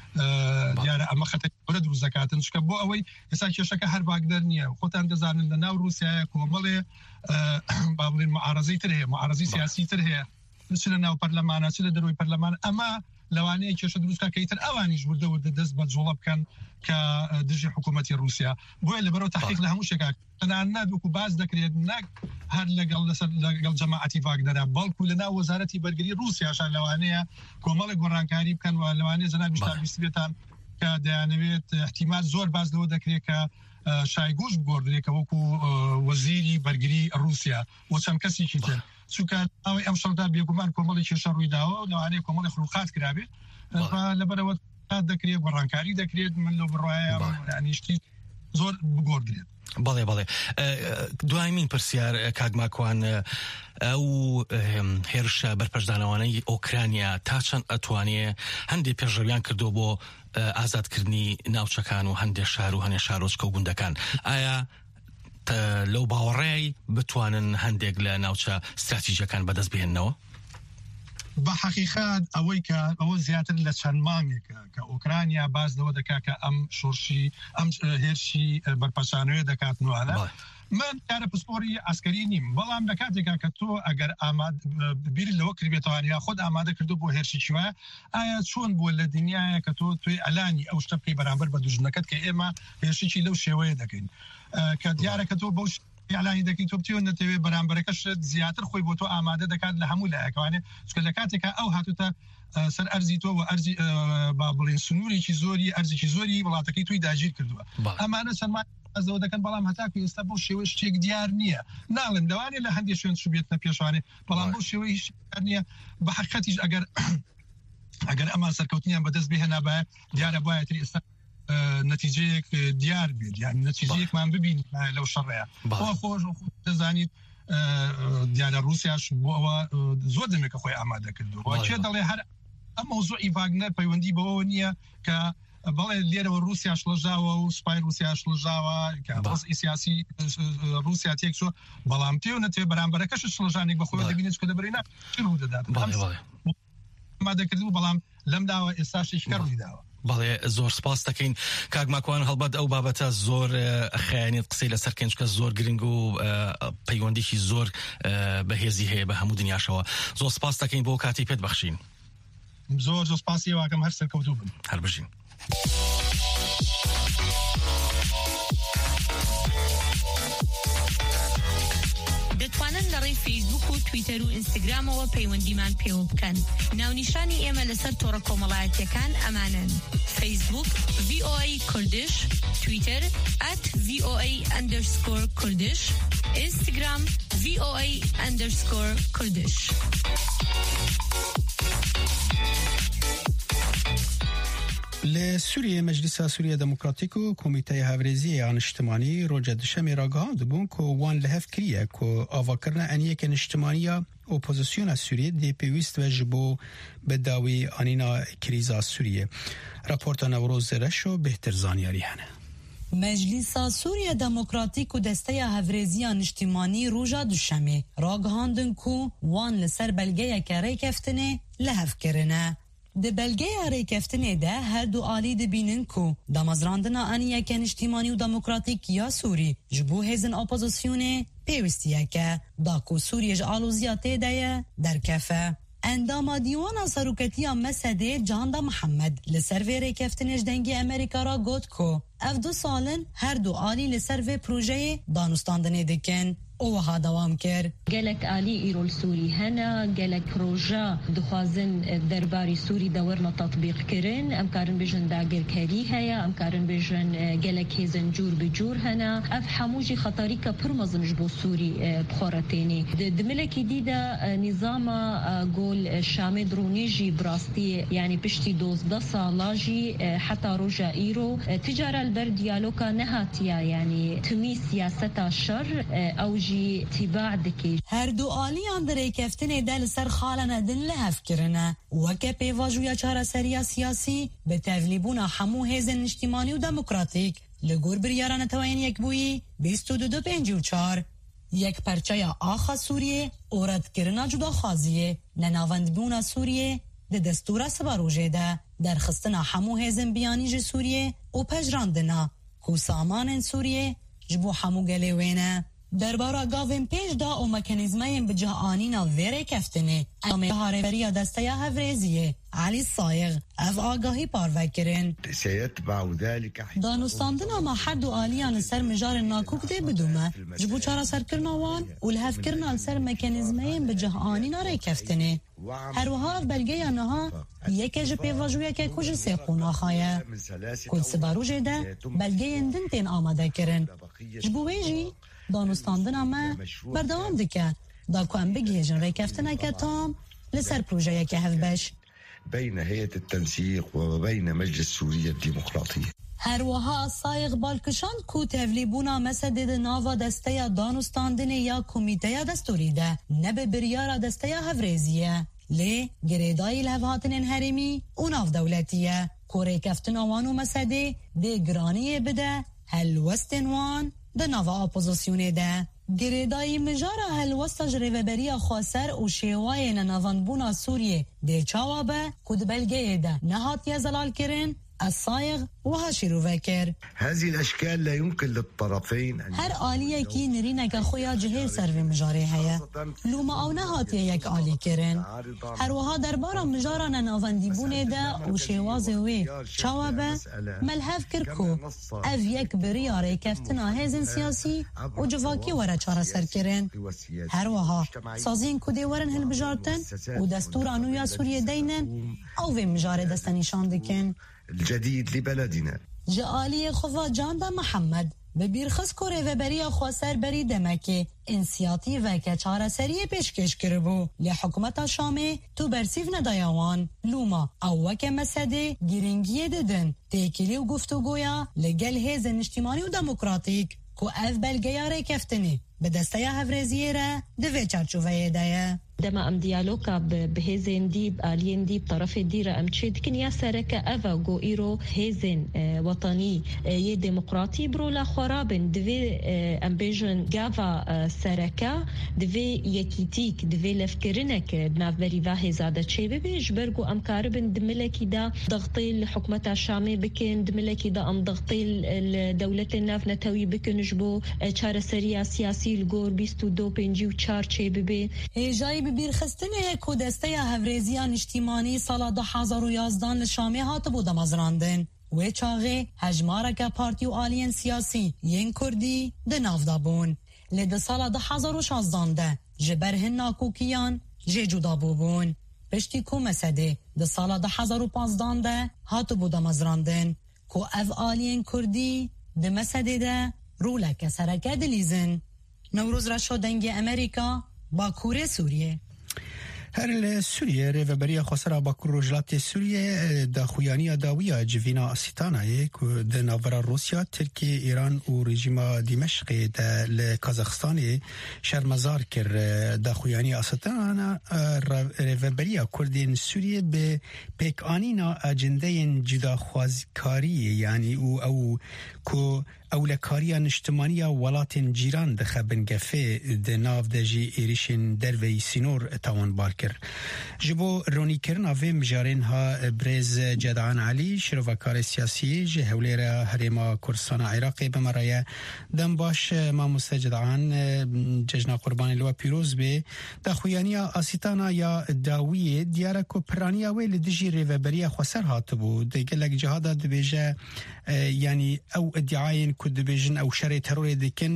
دیارە ئەمە خەتەرە دروست دەکاتن چکە بۆ ئەوەی ئێستا کێشەکە هەر باگدەر نییە خۆتان دەزانن لە ناو رووسایە کۆمەڵێ با بڵێن معارەزەی تر هەیە معارەزی سیاسی تر هەیە چ لە ناو پەرلەمانە چ لە دەروی پەرلەمان ئەمە لەوانەیە کێشە دروستکە کەیتر ئەوانیش وردە دەست بە جوڵە بکەن کە دژی حکوومەتی رووسیا بۆیە لەبەرەوە تحقیق لە هەموو شێکا تەنانەت وەکو باز دەکرێت نەک هەر لەگەڵ جەماعەتی ڤاگنەرە بەڵکو لە ناو وەزارەتی بەرگری رووسیاشان لەوانەیە کۆمەڵێک گۆڕانکاری بکەن و لەوانەیە جەنابی شتابیستێتان کە دەیانەوێت احتیمال زۆر باز لەوە دەکرێت کە شایگوش بگۆڕدرێکە وەکو وەزیری بەرگری رووسیا و چەند کەسێکی تر چونکە ئەوەی ئەم شەڕدا بێگومان کۆمەڵی کێشە ڕوویداوە و لەوانەیە کۆمەڵی خروقات کرابێ لەبەرەوە دەکرێت گۆڕانکاری دەکرێت من لەو بڕواایە یانیشتی زۆر بگۆڕدرێت بەڵێ دوایمین پرسیار کاگماکوان ئەو هێرشە بەرپەشدانەوانەی ئۆکرانیا تا چەند ئەتوانێ هەندێک پێشڕەویان کردو بۆ ئازادکردنی ناوچەکان و هەندێک شار و هەندێک شارۆچکە و گوندەکان ئایا لەو باوەڕێی بتوانن هەندێک لە ناوچە استراتیژیەکان بەدەست بهێننەوە؟ بە حقیقات ئەوەی کە ئەوە زیاتر لە چەند مانگێکە کە ئۆکرانیا باز لەوە دەکات کە ئەم شۆرشی ئەم هێرشی بەرپەرسانەوەی دەکاتنەوەە من کارە پسپۆری ئاسکەری نیم بەڵام لە کاتێکا کە تۆ ئەگەر بیری لەوە کردبێتەوە یا خۆت ئامادە کردو بۆ هێرشی چوایە ئایا چۆن بووە لە دنیاە کە تۆ توی ئەلانی ئەو شتە بکەی بەرامبەر بە دوژنەکەت کە ئێمە هێرشی لەو شێوەیە دەکەین کە دیارە کە تۆ بەو یاڵانی دەکەی تۆ بتیۆ نەتەوێت بەرامبەرەکەش زیاتر خۆی بۆ تۆ ئامادە دەکات لە هەموو لایەکەوانێ چکە لە کاتێکا ئەو هاتوتە سەر ئەرزی تۆ و ئەرزی با بڵێن سنوورێکی زۆری ئەرزێکی زۆری وڵاتەکەی توی داگیر کردووە ئەمانە چەندمان ئەزەوە دەکەن بەڵام هەتاکو ئێستا بۆ شێوە شتێک دیار نییە ناڵێن لەوانێ لە هەندێک شوێن شوبێتنە پێشوانێ بەڵام بۆ شێوەی هیچ نییە بە حقیقەتیش ئەگەر ئەمان سەرکەوتنیان بەدەست بهێنا بە دیارە بایەتری ئێستا نتیجەیەک دیار بێت یعنی نتیجەیەکمان ببین لەو شەڕەیە خۆش دەزانیت دیارە رووسیاش بۆ ئەوە زۆر دەمێکە خۆی ئامادە کردووە چێ دەڵێ هەر ئەم مەوزوعی ڤاگنەر پەیوەندی بەوە نییە کە بەڵێ لێرەوە رووسیاش لەژاوە و سوپای رووسیاش لەژاوە کە ڕۆسی سیاسی رووسیا تێکچۆ بەڵام تێ و نەتێ بەرامبەرەکەش لەژانێک بەخۆی دەبینێت کە دەبرێنە چ ڕوو دەدات ئامادە کردو بەڵام لەم داوە ئێستا شتێکەکە ڕوویداوە بەڵێ زۆر سپاس دەکەین کاگماکوان هەڵبەت ئەو بابەتە زۆر خەیانێت قسەی لەسەر کەنجکە زۆر گرنگ و پەیوەندێکی زۆر بەهێزی هەیە بە هەموو دنیاشەوە زۆر سپاس دەکەین بۆ کاتی پێت بەخشین زۆر سپاسی واکەم هەر سەرکەوتوو بن هەر بژین دەتوانن لەڕێی فەیسبوک و تویتەر و ئینستاگرامەوە پەیوەندیمان پێوە بکەن ناونیشانی ئێمە لەسەر تۆڕە کۆمەڵایەتیەکان ئەمانن فەیسبوک VOA کوردش تویتەر @VOA_کوردش ئینستاگرام VOA_کوردش لسوریه مجلس سوریه دموکراتیک و کمیته هاورزی انشتمانی روز دوشنبه راگهاند بون که وان لحف کریه که آواکرن انیه که انشتمانی اپوزیسیون سوریه دی پیوست و جبو بداوی آنینا کریزا سوریه راپورت نوروز رشو بهتر زانیاری هنه مجلس سوریه دموکراتیک و دسته هاورزی انشتمانی روز دوشنبه راگهاندن که وان لسر بلگه که ریکفتنه لحف کرنه د بلګې ریکفتنې ده هر دو عالی د بینن کو د مزراندنا انیه که اجتماعي او دموکراتیک یا سوری جبو هزن اپوزیسیونه پیوستیه که دا کو سوریه جالوزیاته ده در کفه اندام دیوان سروکتی مسده جاندا محمد لسروی ریکفتنش دنگی امریکا را گوت کو اف دو سالن هر دو عالی لسروی پروژه دانستاندنه دکن اوها دوام کرد. گلک عالی ایرول سوری هنا گلک پروژه دخوازن درباری سوری دورنا تطبیق کرن امکارن بجن داگر کاری هیا امکارن بجن گلک هزن جور بجور هنا اف حموجی خطاری که پرمزنج بو سوری بخورتینی دملکی دیده نظام گول شام درونیجی براستی یعنی پشتی 12 سالاجی حتی روجا ایرو تجاره البر دیالوگا نهاتیا یعنی تمی سیاست شر او تباع دکی هر دو آلیان در ریکفتن دل سر خالنا دن لحف کرنه وکه پیواجویا چاره سریا سیاسی به تولیبون همو هزن اجتماعی و دموکراتیک لگور بریاران توین یک بویی 2254 یک پرچه آخا سوریه اورد کرنا جدا خازیه نناوند بونا سوریه ده دستور سباروژه ده درخستنا همو هزن بیانی جی سوریه و پجراندنا کو سامان سوریه جبو همو گلیوینه. درباره گاوین پیش دا و مکانیزمای بجهانینا ویره کفتنه امه هاربریا دسته هفرزیه علی صایغ اف آگاهی پاروکرین دانستاندنا ما حد و آلیان سر مجار ناکوک ده بدومه جبو چارا سر کرناوان و لحف کرنال سر مکانیزمای بجهانینا ره کفتنه هر وها بلگه نها یکی جپی واجویه که کج سیقونا خواهی کل سباروجه ده بلگه اندن تین آماده کرن جبو ویجی دانستاندنا ما بردوام دکه دا که ام بگیجن ریکفتنه که تام لسر پروژه که هف بش بين هيئة التنسيق وبين مجلس سوريا الديمقراطية. هر وها صایغ بالکشان کو تevlibuna مسدد ناوا دسته دانستاندن یا کمیته دستوری ده نبه بریار دسته هفرزیه لی گریدای الهواتن هرمی و ناف دولتیه کوره کفتن آوانو مسده ده گرانیه بده هلوستن وان ده ناوا اپوزیسیونه ده گریدای مجارا هلوستا جریوبریا خواسر و شیوای ننوانبونا سوریه ده چاوابه کد بلگه ده نهاتیه زلال کرن الصايغ وهاشيرو فاكر. هذه الأشكال لا يمكن للطرفين هر آلية كي نرينك أخويا جهيل سر مجاري هيا لوما أو نهاتي يك آلي كرن هر وها دربارا مجارا نافنديبونه دا وشيوازي شوابه ملهف كركو أف يك برياري كفتنا هزن سياسي وجفاكي ورا چارا سر كرن هر وها سازين كودي ورن هل بجارتن ودستور أنويا سوريا دينن أو في مجاري دستانيشان دكن الجديد لبلدنا. جالي خفا جاندا محمد ببیرخص کوره و بریا خواسر بری دمکه انسیاتیو که چاره سریه پیشکش کربو لحکومت شامه تو برسیف ندایوان لوما او که مسده گیرنگیه ددن تیکیلی و گفتگویا لگل هیزن اجتماعی و دموکراتیک کو اف بلگیا ریکفتنی به دسته هفرزیه را دوی چارچوبه دایه. دما ام ديالوكا بهيزن ديب آلين ديب طرف الديرة ام تشيد كنيا سركة أفا جو إيرو هيزن وطني يه ديمقراطي برو لا خرابن دفي ام بيجن جافا سركة دفي يكيتيك دفي لفكرنك بناف بريفا هزادة تشيبه بيجبرجو ام كاربن دملكي دا ضغطي الحكومة الشامي بكن دملكي دا ام ضغطي الدولة الناف نتوي بكن جبو چار سريا سياسي الجور بيستو دو بنجيو چار تشيبه بي جاي بیرخستنه کو دسته هفرزیان اجتماعی سال 2011 لشامه هات بود مزراندن و چاغه هجمارک پارتی و آلین سیاسی ین کردی ده نافدابون لده سال 2016 ده جبرهن ناکوکیان جه جدا بوبون پشتی کو مسده ده سال 2015 ده هات بود مزراندن کو اف آلین کردی ده مسده ده رولک سرکه دلیزن نوروز رشا دنگ امریکا باکور سوریه هر سوریه ریوبریا خسرا باکور رجلات سوریه دا خویانی داویا جوینا اسیتانه که دا ناورا روسیا ترکیه ایران و رژیم دمشق دا لکازاخستان شرمزار کر دا خویانی اسیتانه ریوبریا کردین سوریه به پیکانینا اجنده جدا خوازکاری یعنی او که اولکاریا نشتمانی ولات جیران دخبن گفه د ناو دجی ایریشن دروی سینور تاوان بارکر جبو رونی کرنا و مجارین ها برز جدعان علی شروکار سیاسی جهولیر هریما کردستان عراقی بمرایه دم باش ما مستجدعان ججنا قربان لوا پیروز به دخویانی آسیتانا یا داوی دیارکو پرانیا ویل دجی ریوبریا خسر هاتبو دیگلک جهادا دبیجه يعني او ادعاين كد بيجن او شري تروري دكن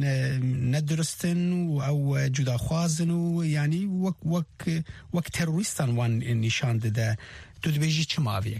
ندرستن او جدا خوازن يعني وك تروریستان وان نشان ده تو بيجي چما ويك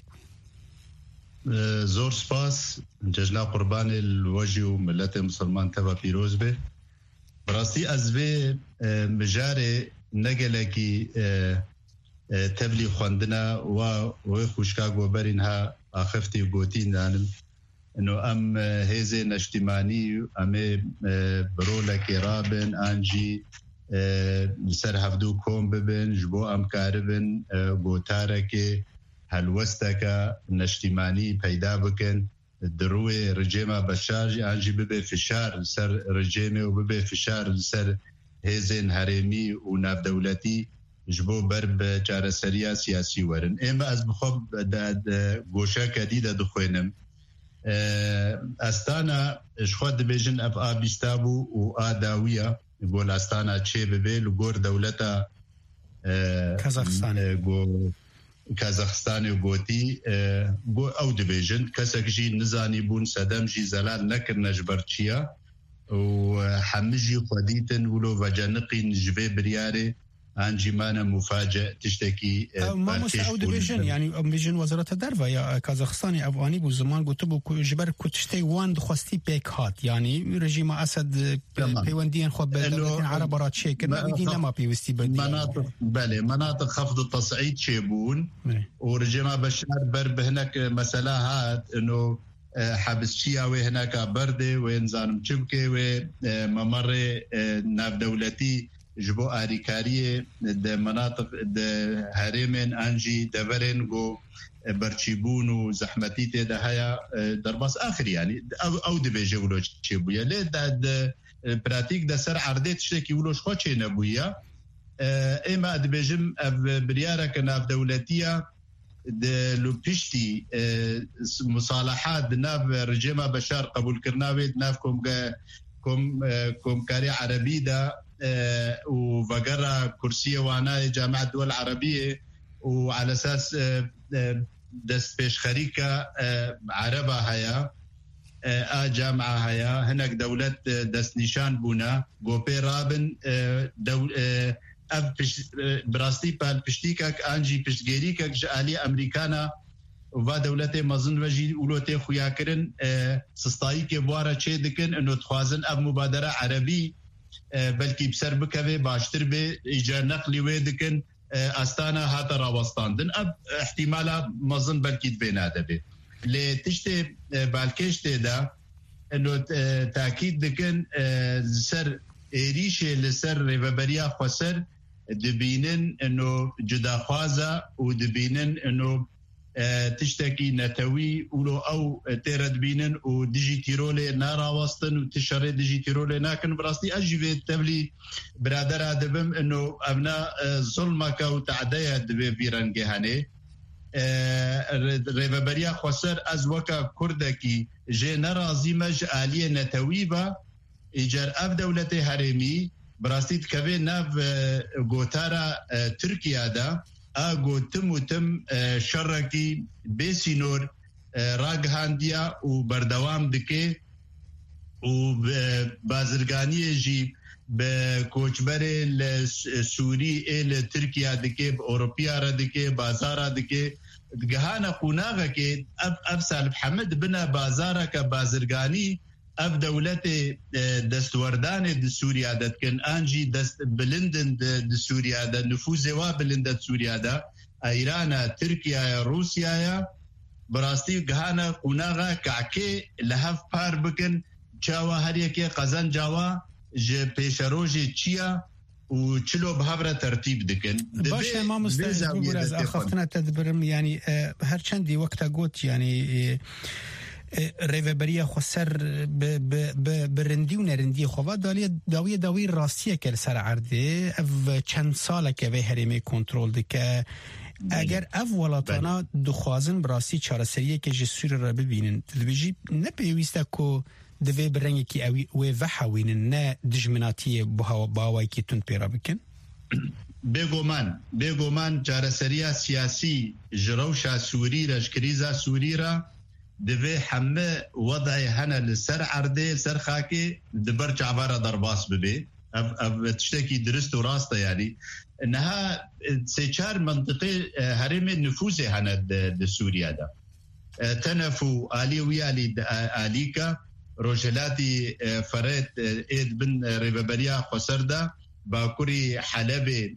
زور سپاس ججنا قربان الوجه ملت مسلمان تبا پیروز به براستی از به مجاره نگلکی تبلی خواندنا و خوشکا گوبرینها آخفتی گوتین دانم انه ام هيزن اجتماعي ام برولك رابن انجي سر هفدو كوم ببن جبو ام كاربن بوتارك هلوستك اجتماعي پیدا بكن دروي رجيما بشار انجي ببه فشار سر رجيمه وببه فشار سر هيزن هرمي وناف دولتي جبو برب جارسريا سياسي ورن اما از بخوب گوشه کدیده دخوینم استانا اشخواد بيجن اف آبیستابو و آداویه گول استانا چه ببه لگور دولتا کازاخستان گوتی گو او دبیجن کسک جی نزانی بون صدم جی زلال نکر نجبرچیا و حمجي خديتن ولو وجنقي نجبه برياري انجمانه مفاجئ تشتكي ما مستعود بيجن يعني بيجن وزارة الدرفة يا كازاخستاني افغاني بو زمان قلتبو جبر كتشتي وان دخوستي بيك هات يعني رجيم اسد بيوندين خو بدولتين عرب رات شيكر ما بيدينا ما بيوستي بدي مناطق بله مناطق خفض التصعيد شيبون ورجيم بشار برب هناك مسألة هات انه حبسشيا وهناك برده وينزانم چبكي وممر ناف دولتي جبو آريكاريه د مناطق د هرمن انجي دبرن جو برچيبون وزحمتي ده هيا درباس اخر يعني او دبيجه ولو چبويا له د براتيك د سر عرضت شكي ولو خو چي نبويا اما دبيجم بريارك ناف دولتيه د لوبشتي مصالحات ناف رجيم بشار قبول كرناوي ناف كوم كاري عربي دا وفقرة كرسية وانا جامعة الدول العربية وعلى اساس دست بيش خريكة عربة هيا جامعة هيا هناك دولة دست نشان بونا غوبي رابن براستي بال بشتيكك انجي بشتغيريكك جالي امريكانا و دولت مزن وجي ولوتي خوياكرن سستاي كي بواره چه دكن انه تخوازن اب مبادره عربي بلكي بسر بكوي باشتر به ايجار نقلي ويدكن استانا هاتا راوستاندن اب احتمالا مزن بلكي بيناده به لتشتي بالكشتي دا انه تاكيد دكن سر ريشه لسر ريفبريا خسر دبينن انه جدا خوازه ودبينن انه تشتكي نتوي ولو او تيرد بينن وديجيتيرولي نارا وسطن وتشري ديجيتيرولي لكن براستي اجي تبلي برادر ادبم انه ابناء ظلمك وتعديا دبي بيرنجي هاني ريفبريا خسر از وكا كردكي جي نرازي مج آلية نتويبا ايجار اب دولتي هرمي براستي تكوي ناف غوتارا تركيا دا اگو تم شرکی بسینور راگهاندیا و بردوام دکه و بازرگانی جی به کوچبر سوری ال ترکیه دکه به اوروپیا را دکه بازار دکه گهانا قوناغه که اب سالب حمد بنا بازار که بازرگانی اف دولت دستوردان د سوریا د کن انجی دست بلندن د سوریا د نفوذ و بلند سوریا د ایران ترکیه روسیا براستی گهانه قوناغه کعکه لهف پار بکن چاوا هر یکی قزن جاوا ج پیشروج چیا و چلو بهبره ترتیب دکن باشه ما مستعد از اخفتنا تدبرم يعني هر چندی وقتا گوت يعني ريفبريا خسر برندي ونرندي خوا داوي راستيه كل سر عرضه اف چند ساله که به هرمه کنترل دکه اگر اف ولاتانا دخوازن براسی چارەسەریە که جسور را ببینن تلویجی نپیویسته که دوی برنگی که اوی و وحوینن نه دجمناتی باوایی که تون پیرا بکن بگومان چارەسەریە سیاسی جروشا سوری رش کریزا سوری را دوی همه وضعی هنه لسر عرده سر خاکی دبر چعبارة درباس ببی تشتكي درست وراسته يعني انها سيشار منطقه هرم النفوذ هنا د سوريا ده تنفو آلي ويالي آليكا روجلاتي فريت ايد بن ريبابريا خسردا باكوري حلب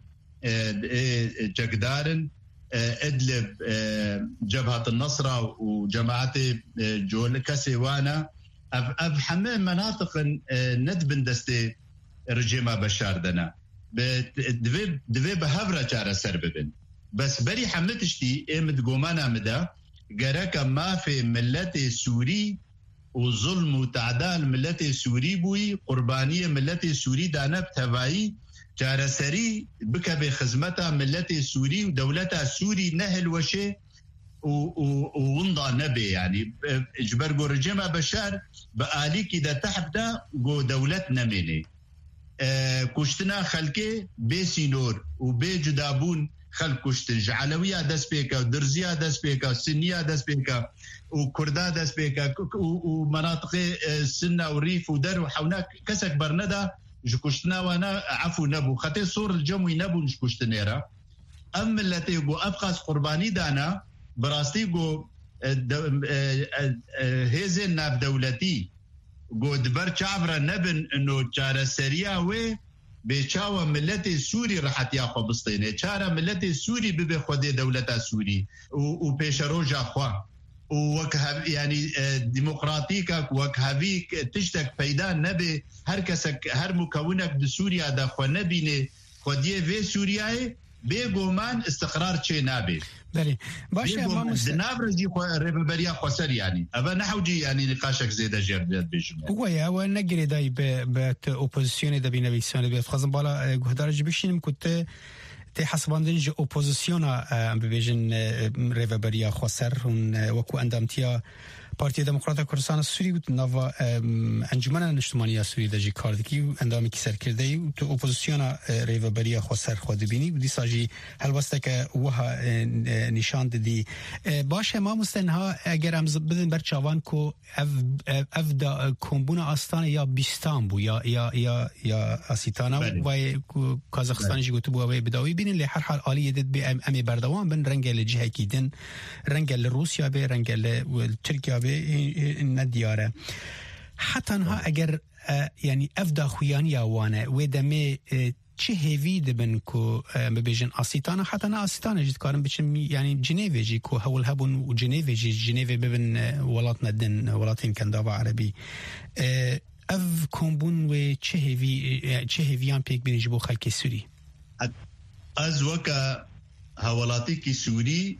جقدارن ادلب جبهة النصرة وجماعات جول كسيوانا اب حمام مناطق ندبن دستي رجيمة بشار دنا دوی بهفره چاره سر ببن بس بری حملتشتی امد گومانا مدا گرک ما في ملت سوري وظلم وتعدال ملت سوري بوي قربانية ملت سوري دانا بتوائي جارسري بك بخدمتها ملتي سوري ودولتها سوري نهل وشي وونضا نبي يعني جبرجو رجيمة بشار بآلي كده تحبدا جو دولتنا مني كشتنا خلقي بسينور وبجدابون خلق كشتن جعلوية دس بيكا ودرزية دس بيكا وسنية دس بيكا وكردا دس بيكا ومناطق السنة والريف ودر وحونا كسك برندا جكشتنا وانا عفو نبو خطي صور الجموي نبو نشكشتنيرا أم التي يقو أبقاس قرباني دانا براستي يقو هزين ناب دولتي قو دبر شعبرا نبن انو جارة سرياوي بيشاوة ملتي سوري رحت ياخو بسطيني چارة ملتي سوري ببي خودي دولتا سوري وبيشروجا خوا ووكهب يعني ديمقراطيكك وكهبيك تشتك بيدان نبي هر كسك هر مكونك بسوريا دا خو نبيني خوديه في سوريا بيقومان استقرار چه نابي بله باشه ما نابرزي ريبريا خسر يعني ابا نحوجي يعني نقاشك زياده جرد بيجم هو نجري داي بت اوبوزيسيون دا بينويسيون بيت خازم بالا گهدارج بشینم كنت تي حسباندنج اوبوزيسيون بيجن ريبريا خسر وكو اندامتيا پارتی دموکرات کردستان سوری بود نوا انجمن اجتماعی سوری دجی کاردکی اندامی کی سرکرده و تو اپوزیسیون ریوبری خسر خود بینی و دیساجی هلوسته که وها نشان دادی باشه ما مستنها اگر هم بدن بر چاوان کو افدا کمبون آستان یا بیستان بو یا آسیتانا و کازاخستان جی گوتو بو و بداوی بینن لی هر حال عالی دد به امی بردوان بن رنگ لجهه کیدن رنگ لروسیا به رنگ لترکیه ندیاره حتی انها اگر یعنی افدا خویانی آوانه و دمه چه هیوی دبن کو ببیجن آسیتانا حتی نه آسیتانا جد کارم بچم یعنی جنیوی جی کو هول هبون و جنیوی ببن ولات ندن ولاتین کنداوا عربی اف کمبون و چه هیویان پیک بینی جبو خلک سوری از وکا هولاتی کی سوری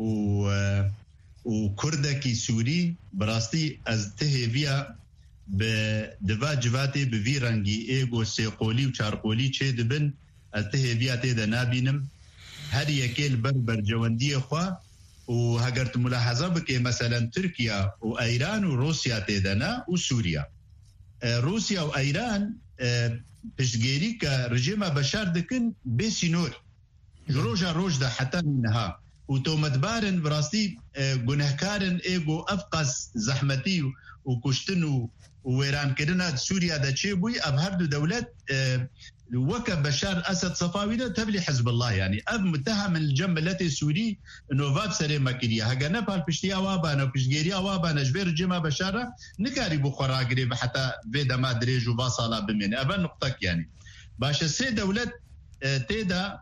و كردكي سوري براستي از تهيفيا بدفا جواتي بفي رنگي ايغو سيقولي و چارقولي چه دبن از تهيفيا تيدا نابينم هر يكيل بربر جواندي خوا و هگرت ملاحظة بكي مثلا تركيا و ايران و روسيا تيدنا و سوريا روسيا و ايران پشتگيري که رجيم بشار دكن بسينور جروجا روج دا حتى منها وتومتبارن براستي گنهكارن ايغو افقس زحمتي وكشتنو ويران كدنا سوريا دا تشيبوي ابهردو دولت وكا بشار اسد صفاوي دا تبلي حزب الله يعني اب متهم الجنب التي سوري انه فاب سري ماكيريا هاغا نبال بشتيا وابانا وبشغيريا وابانا جبير جما بشاره نكاري بخورا قريب حتى فيدا ما دريج وباصالا بمن ابا نقطك يعني باش سي دولت تيدا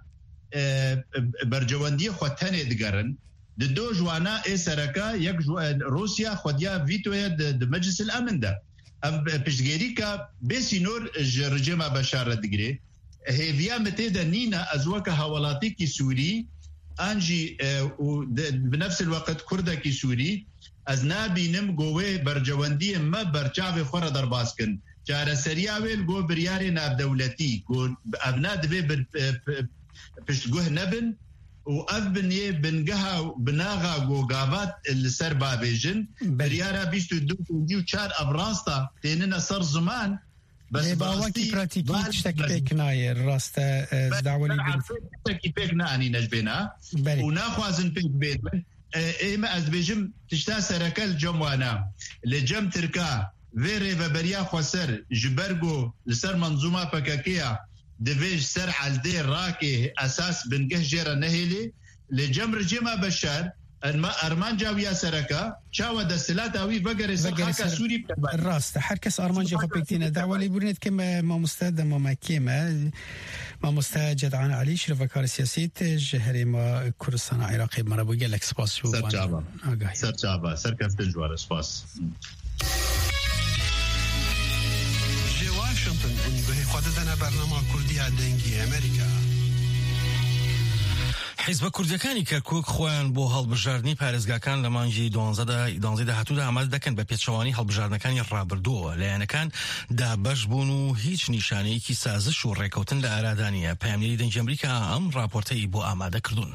برجواندی خوتنه دگرن دو جوانا ای سرکا یک روسیا خودیا ویتوی د مجلس الامن ده پشتگیری که بیسی نور رژیم بشار دگری هیویا متیدا نینا از وکا حوالاتی کی سوری انجی بنفس الوقت کرده کی سوری از نابینم گوه برجواندی ما برچاو خور در باسکن جاره سریاویل گو بریاری ناب دولتی گو ابناد بی پشتگوه نبن و ابنیه بنگها بناغا گوگابات السر بابیجن بريارا بيشتو دو چار ابراستا تیننا سر زمان بس باواکی پراتیکی تشتکی پیکنای راستا دعولی بین تشتکی پیکنانی نجبینا و ناخوازن پیک بین ایما از بیجم تشتا سرکل جموانا لجم ترکا ویره و بریا خوصر جبرگو لسر منظومه پکاکیا دفيج سر عالدي راكي اساس بنقه جيرا نهيلي لجمر جيما بشار ارمان جاويا سركا شاوى دستلاتاوي بقر حكا سوري الراس حركس ارمان جا فبكتينا دعوة لي برنت كما ما مستعد ما كيما ما مستعد جدعان علي شرف كار سياسي جهري ما كردستان عراقي مرابو قال لك سباس شو سر جابا سر كفت الجوار سباس به خودتنا برنامه کردی دنگی امریکا حیزب کوردەکانی کەرکووک خۆیان بۆ هەڵبژاردننی پارێزگاکان لە مانگی 12 داهاتوودا ئامادە دەکەن بە پێچەوانی هەڵبژاردنەکانی ڕابردووە لایەنەکان دابەش بوون و هیچ نیشانەیەکی سازش و ڕێکەوتن لە ئارادانیە. پامێری دەنگی ئەمریکا ئەم راپۆرتەی بۆ ئامادە کردوون.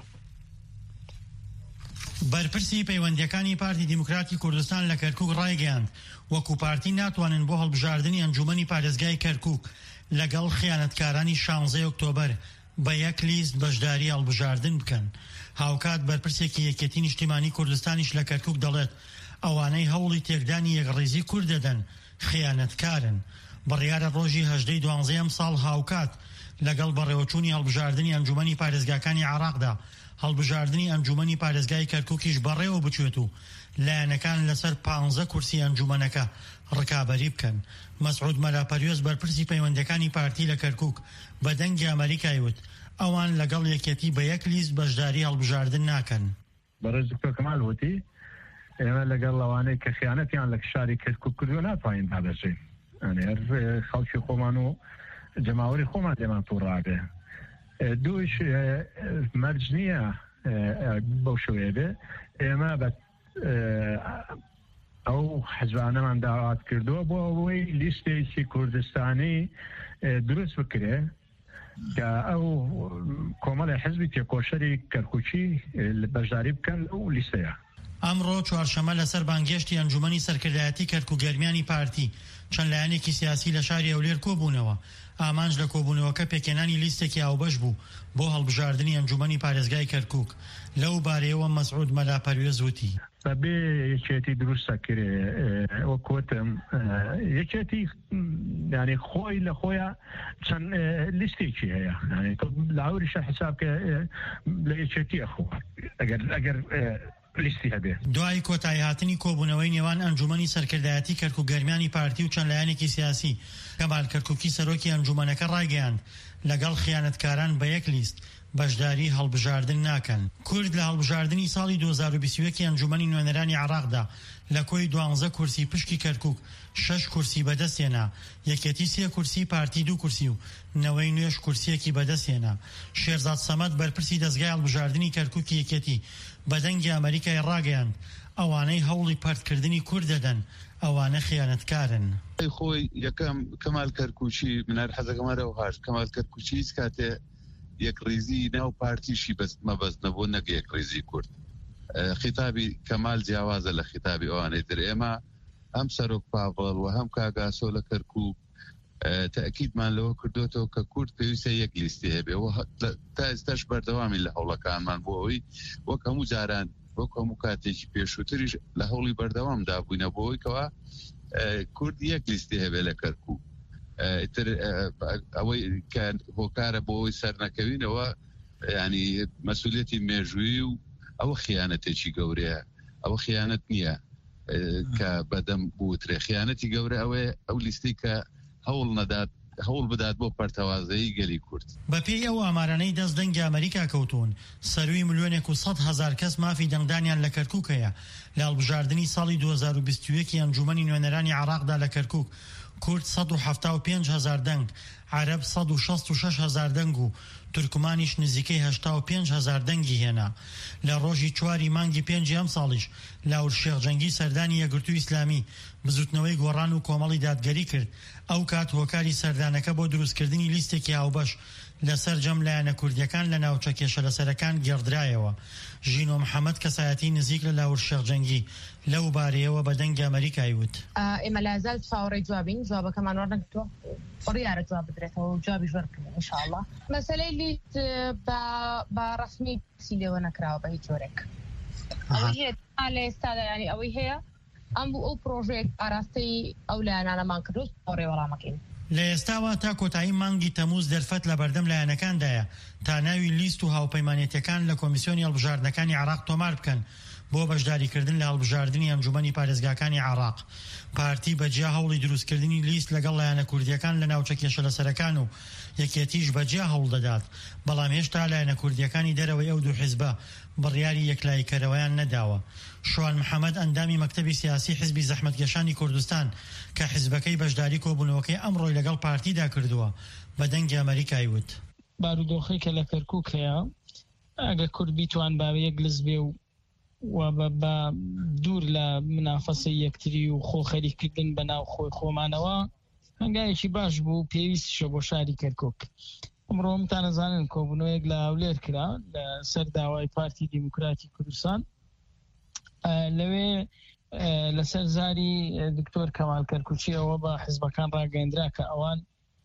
بەرپرسی پەیوەندیەکانی پارتی دیموکراتی کوردستان لە کەرکووک ڕایگەیاند وەکو پارتی ناتوانن بۆ هەڵبژاردننی ئەنجومەنی پارێزگای کەرکووک لەگەڵ خیانەتکارانی 16 ئۆکتۆبەر بە یەک لیست بەشداری هەڵبژاردن بکەن. هاوکات بەرپرسێکی یەکێتی نیشتیمانی کوردستانیش لە کەرکووک دەڵێت ئەوانەی هەوڵی تێکدانی یەکڕێزی کورد دەدەن خیانەتکارن. بڕیارە ڕۆژی 18 دوانزەیەم ساڵ هاوکات لەگەڵ بەڕێوەچوونی هەڵبژاردننی ئەنجومەنی پارێزگاکانی عێراقدا هەڵبژاردننی ئەنجومەنی پارێزگای کەرکووکیش بەڕێوە بچێت و لایەنەکان لەسەر 15 کورسی ئەنجومەنەکە ڕکابەری بکەن. مەسعود مەلاپەریۆز بەرپرسی پەیوەندەکانی پارتی لە کەرکووک بە دەنگی ئەمریکای وت ئەوان لەگەڵ یەکێتی بە یەک لیست بەشداری هەڵبژاردن ناکەن. بەڕێز دکتۆر کەمال وتی ئێمە لەگەڵ لەوانەی کە خیانەتیان لە شاری کەرکووک کردووە ناتوانین دابەشین. هەر خەڵکی خۆمان و جەماوەری خۆمان لێمان تووڕابێ. دووش مەرج نییە بەو شوەیە بێ ئێمە بە ئەو حەزبانەمان داوات کردووە بۆ ئەوەی لیستێکی کوردستانی دروست بکرێ کە ئەو کۆمەڵی حزبی تێکۆشەری کەرکووکی بەشداری بکەن ئەو لیستەیە. ئەمڕۆ چوارشەمە لەسەر بانگێشتی ئەنجومەنی سەرکردایەتی کەرکووگەرمیانی پارتی چەند لایەنێکی سیاسی لە شاری ئەولێر کۆبوونەوە. ئامانج لە کۆبوونەوەکە پێکێنانی لیستێکی ئاوبەش بوو بۆ هەڵبژاردننی ئەنجومەنی پارێزگای کەرکووک. لەو بارەیەوە مەسعود مەلاپەریۆز وتی بەبێ یەکێتی دروستە کرێ وە کۆتم یەکێتی ینی خۆی لە خۆیان چەند لیستێکی هەیە لاوریشە حسابکە لە یەکێتی ئەخۆ ئەگەر لیستی هەبێ. دوای کۆتایی هاتنی کۆبوونەوەی نێوان ئەنجومەنی سەرکردایەتی کەرکووگەرمیانی پارتی و چەند لایەنێکی سیاسی کەمال کەرکووکی سەرۆکی ئەنجومەنەکە ڕایگەیاند لەگەڵ خیانەتکاران بە یەک لیست بەشداری هەڵبژاردن ناکەن. کورد لە هەڵبژاردننی ساڵی 2021 ئەنجومەنی نوێنەرانی عێراقدا لە کۆی 12 کورسی پشکی کەرکووک 6 کورسی بەدەستێنا. یەکێتی 3 کورسی پارتی 2 کورسی و نەوەی نوێش کورسیەکی بەدەستێنا. شێرزاد سەمەد بەرپرسی دەستگای هەڵبژاردننی کەرکووکی یەکێتی بە دەنگی ئەمریکای ڕاگەیاند ئەوانەی هەوڵی پەرتکردنی کورد دەدەن ئەوانە خیانەتکارن. خۆی یەکەم کەمال کەرکووچی منار حەزەکەمەرە و هاش کەمال کەرکووچی هیچ کاتێ یەکڕێزی ناو پارتیشی مەبەست نەبوو نەک یەکڕێزی کورد. خیتابی کەمال جیاوازە لە خیتابی ئەوانەی تر. ئێمە هەم سەرۆک پاڤڵ و هەم کاگاسۆ لە کەرکووک تەکیدمان لەوە کردوێتەوە کە کورد پێویستە یەک لیستی هەبێ تا ئێستاش بەردەوامی لە هەوڵەکانمان بۆ ئەوەی وەک هەموو جاران وەک هەموو کاتێکی پێشووتریش لە هەوڵی بەردەوامدا بووینە بۆەوەی کەوا کورد یەک لیستی هەبێ لە کەرکووک. تر ئەوەی هۆکارە بۆ ئەوەی سەرنەکەوینەوە ینی مەسئولێتی مێژووی و ئەوە خیانەتێکی گەورەیە. ئەوە خیانەت نییە کە بەدەم بوترێ. خیانەتی گەورە ئەوەیە ئەو لیستی کە هەوڵ بدات بۆ پەرتەوازایی گەلی کورد. بەپێی ئەو ئامارانەی دەست دەنگی ئەمریکا کەوتون سەروی 1,100,000 کەس مافی دەنگدانیان لە کەرکووکەیە. لە هەڵبژاردننی ساڵی 2021 ئەنجومەنی نوێنەرانی عێراقدا لە کەرکووک کورد 175,000 دەنگ، عەرەب 166,000 دەنگ و تورکمانیش نزیکەی 85,000 دەنگی هێنا. لە ڕۆژی 4 مانگی 5 ئەم ساڵیش لاور شێخجەنگی سەردانی یەکگرتووی ئیسلامی بزوتنەوەی گۆڕان و کۆمەڵی دادگەری کرد. ئەو کات هۆکاری سەردانەکە بۆ دروستکردنی لیستێکی هاوبەش لەسەر جەم لایەنە کوردیەکان لە ناوچە کێشە لەسەرەکان گێڕدرایەوە. ژینۆ محەممەد کەسایەتی نزیک لە لاور شێخجەنگی لەو بارەیەوە بە دەنگی ئەمریکای وت ئێمە لازال چاوەڕێی جوابین جوابەکەمان وەرنەگرتووە بڕیارە جواب بدرێتەوە جوابی ژوەر بکەین ئینشاءالله. مەسەلەی لیست بە ڕەسمی پرسی لێوە نەکراوە بە هیچ جۆرێک. ئەوەی هەیە لە ئێستادا ینی ئەوەی هەیە ئەم بوو ئەو پرۆژێک ئاراستەی ئەو لایەنانەمان کردو چاوەڕێی وەڵامەکەین. لە ئێستاوە تا کۆتایی مانگی تەمووز دەرفەت لە بەردەم لایەنەکاندایە تا ناوی لیست و هاوپەیمانێتیەکان لە کۆمیسیۆنی هەڵبژاردنەکانی عێراق تۆمار بکەن بۆ بەشداریکردن لە هەڵبژاردننی ئەنجومەنی پارێزگاکانی عێراق. پارتی بەجیا هەوڵی دروستکردنی لیست لەگەڵ لایەنە کوردیەکان لە ناوچە کێشە لەسەرەکان و یەکێتیش بەجیا هەوڵ دەدات، بەڵام هێشتا لایەنە کوردیەکانی دەرەوەی ئەو دوو حیزبە بڕیاری یەکلاییکەرەوەیان نەداوە. شوان محەممەد ئەندامی مەکتەبی سیاسی حیزبی زەحمەتکێشانی کوردستان کە حیزبەکەی بەشداری کۆبوونەوەکەی ئەمڕۆی لەگەڵ پارتیدا کردووە بە دەنگی ئەمریکای وت بارودۆخی کە لە کەرکووک هەیە ئەگە کورد بیتوان با یەکلز بێ و بە دوور لە منافەسە یەکتری و خۆ خەریکردن بەناو خۆی خۆمانەوە هەنگایەکی باش بوو پێویستیشە بۆ شاری کەرکووک. ئەمڕۆ متانەزانن کۆبوونەوەیەک لە هەولێر کرا لەسەر داوای پارتی دیموکراتی کوردستان لەوێ لەسەر زاری دکتۆر کەمال کەرکووچی ئەوە بە حیزبەکان ڕاگەیاندرا کە ئەوان